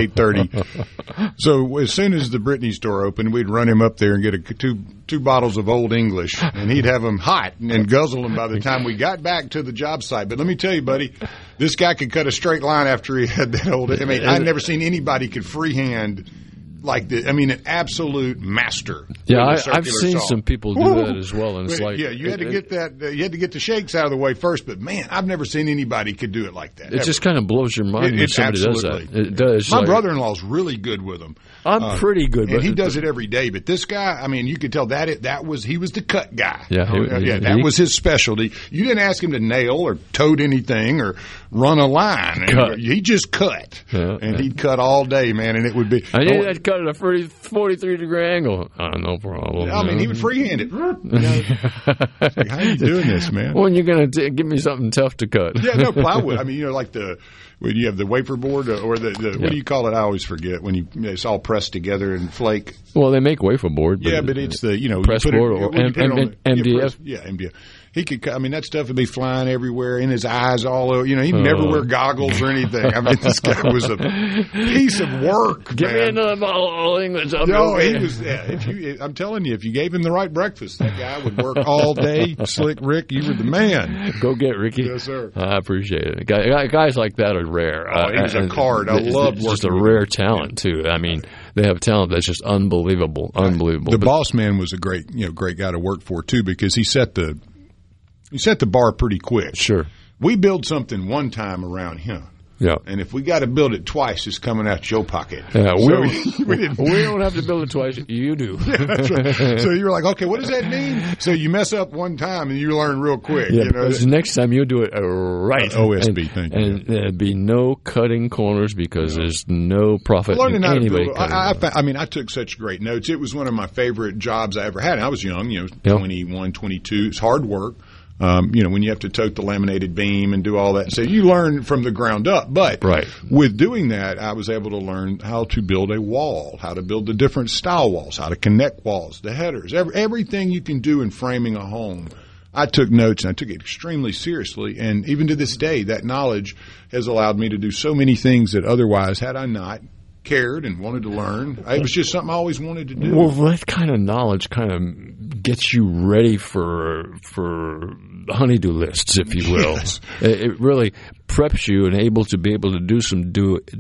8:30. So as soon as the Brittany store opened, we'd run him up there and get two bottles of Old English, and he'd have them hot and guzzle them by the time we got back to the job site. But let me tell you, buddy, this guy could cut a straight line after he had that old. I mean, I've never seen anybody could freehand like this. I mean, an absolute master. Yeah, I've seen some people do that as well, and it's like you had to get that. You had to get the shakes out of the way first. But man, I've never seen anybody could do it like that. It just kind of blows your mind when somebody does that. It does. My brother-in-law's really good with them. I'm pretty good, and he does it every day. But this guy, I mean, you could tell he was the cut guy. Yeah, that was his specialty. You didn't ask him to nail or tote anything or run a line. He just cut, and he'd cut all day, man. And it would be. I knew that cut at a 43-degree angle. No problem. I mean, he would freehand it. Like, how are you doing this, man? When you're going to give me something tough to cut? Yeah, no plywood. I mean, like when you have the wafer board or the what do you call it? I always forget when it's all pressed together and flake. Well, they make wafer board. But it's the press board or MDF. MDF. He could. I mean, that stuff would be flying everywhere in his eyes, all over. He'd never wear goggles or anything. I mean, this guy was a piece of work. Give me another bottle of Old English. No, he was. I'm telling you, if you gave him the right breakfast, that guy would work all day. Slick Rick, you were the man. Go get Ricky. Yes, sir. I appreciate it. Guys like that are rare. He was a card. I love working. Just a rare talent too. I mean, they have talent that's just unbelievable. Unbelievable. The boss man was a great guy to work for too, because he set the bar pretty quick. Sure. We build something one time around him. Yeah. And if we got to build it twice, it's coming out your pocket. Yeah, we don't have to build it twice. You do. Yeah, that's right. So you're like, okay, what does that mean? So you mess up one time and you learn real quick. Yeah, because next time you'll do it right. OSB, thank you. And there'd be no cutting corners because there's no profit in anybody cutting. I took such great notes. It was one of my favorite jobs I ever had. And I was young, 21, 22. It's hard work. When you have to tote the laminated beam and do all that. So you learn from the ground up. But with doing that, I was able to learn how to build a wall, how to build the different style walls, how to connect walls, the headers, everything you can do in framing a home. I took notes, and I took it extremely seriously. And even to this day, that knowledge has allowed me to do so many things that otherwise, had I not cared and wanted to learn, it was just something I always wanted to do. Well, that kind of knowledge kind of gets you ready for honey-do lists, if you will. Yes. It really preps you and able to do some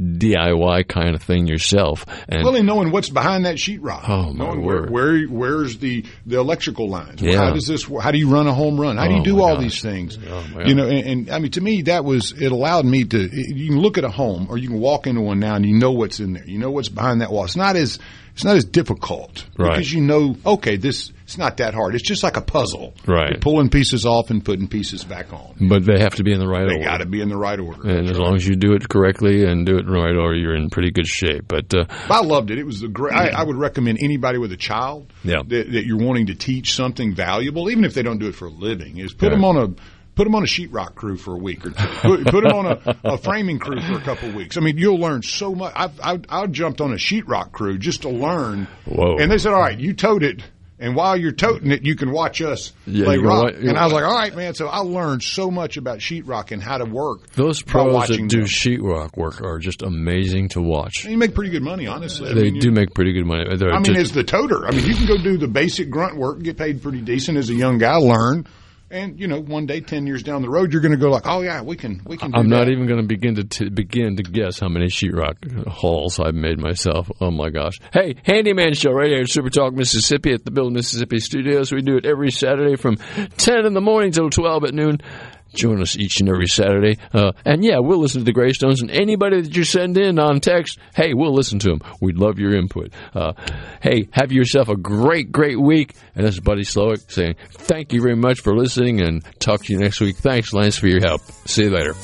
DIY kind of thing yourself. And really knowing what's behind that sheetrock. Oh, my word. Where's the electrical lines? Yeah. How do you run a home run? How do you do all these things? Oh, and I mean, to me, it allowed me to, you can look at a home or you can walk into one now and you know what's in there. You know what's behind that wall. It's not as difficult because okay, it's not that hard. It's just like a puzzle. Right. You're pulling pieces off and putting pieces back on. But they have to be in the right order. They got to be in the right order. And as long as you do it correctly and do it in the right order, you're in pretty good shape. But I loved it. It was I would recommend anybody with a child that you're wanting to teach something valuable, even if they don't do it for a living, is put them on a sheetrock crew for a week or two. Put them on a framing crew for a couple of weeks. I mean, you'll learn so much. I jumped on a sheetrock crew just to learn. Whoa. And they said, all right, you tote it. And while you're toting it, you can watch us play rock. And I was like, all right, man. So I learned so much about sheetrock and how to work. Those pros that do sheetrock work are just amazing to watch. And you make pretty good money, honestly. They do make pretty good money. As the toter. I mean, you can go do the basic grunt work and get paid pretty decent as a young guy, learn. And, one day, 10 years down the road, you're going to go like, oh, yeah, we can do I'm not that. even going to begin to guess how many sheetrock hauls I've made myself. Oh, my gosh. Hey, Handyman Show right here at Super Talk Mississippi at the Bill Mississippi Studios. We do it every Saturday from 10 in the morning till 12 at noon. Join us each and every Saturday. And, yeah, we'll listen to the Greystones. And anybody that you send in on text, hey, we'll listen to them. We'd love your input. Hey, have yourself a great, great week. And this is Buddy Slowick saying thank you very much for listening, and talk to you next week. Thanks, Lance, for your help. See you later.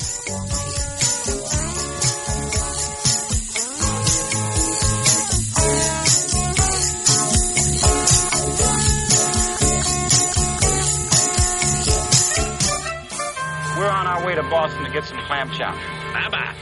Way to Boston to get some clam chowder. Bye-bye.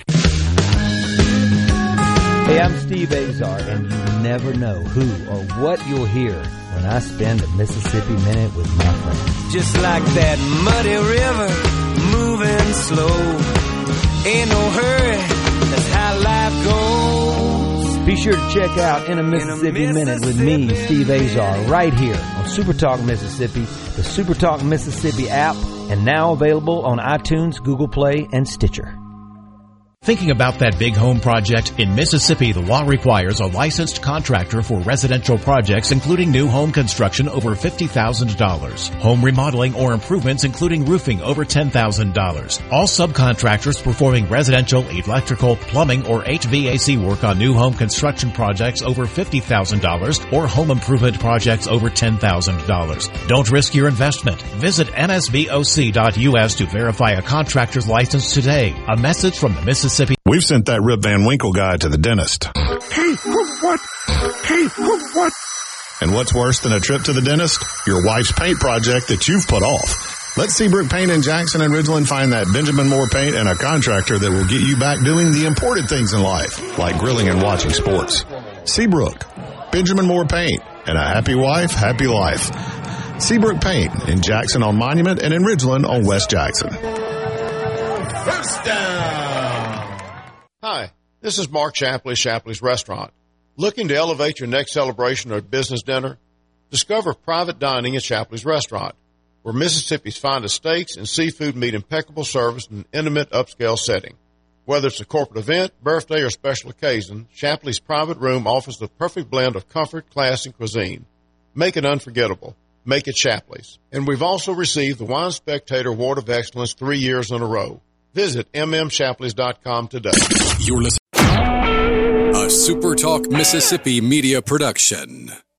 Hey, I'm Steve Azar, and you never know who or what you'll hear when I spend a Mississippi Minute with my friends. Just like that muddy river, moving slow. Ain't no hurry, that's how life goes. Be sure to check out In a Mississippi Minute with me, Steve Azar, right here on Super Talk Mississippi, the Super Talk Mississippi app, and now available on iTunes, Google Play, and Stitcher. Thinking about that big home project? In Mississippi, the law requires a licensed contractor for residential projects, including new home construction over $50,000. Home remodeling or improvements, including roofing, over $10,000. All subcontractors performing residential, electrical, plumbing, or HVAC work on new home construction projects over $50,000 or home improvement projects over $10,000. Don't risk your investment. Visit nsboc.us to verify a contractor's license today. A message from the Mississippi. We've sent that Rip Van Winkle guy to the dentist. Hey, what? Hey, what? And what's worse than a trip to the dentist? Your wife's paint project that you've put off. Let Seabrook Paint in Jackson and Ridgeland find that Benjamin Moore paint and a contractor that will get you back doing the important things in life, like grilling and watching sports. Seabrook, Benjamin Moore Paint, and a happy wife, happy life. Seabrook Paint in Jackson on Monument and in Ridgeland on West Jackson. First down. Hi, this is Mark Shapley, Shapley's Restaurant. Looking to elevate your next celebration or business dinner? Discover private dining at Shapley's Restaurant, where Mississippi's finest steaks and seafood meet impeccable service in an intimate upscale setting. Whether it's a corporate event, birthday, or special occasion, Shapley's private room offers the perfect blend of comfort, class, and cuisine. Make it unforgettable. Make it Shapley's. And we've also received the Wine Spectator Award of Excellence 3 years in a row. Visit mmshapleys.com today. You're listening to a Super Talk Mississippi media production.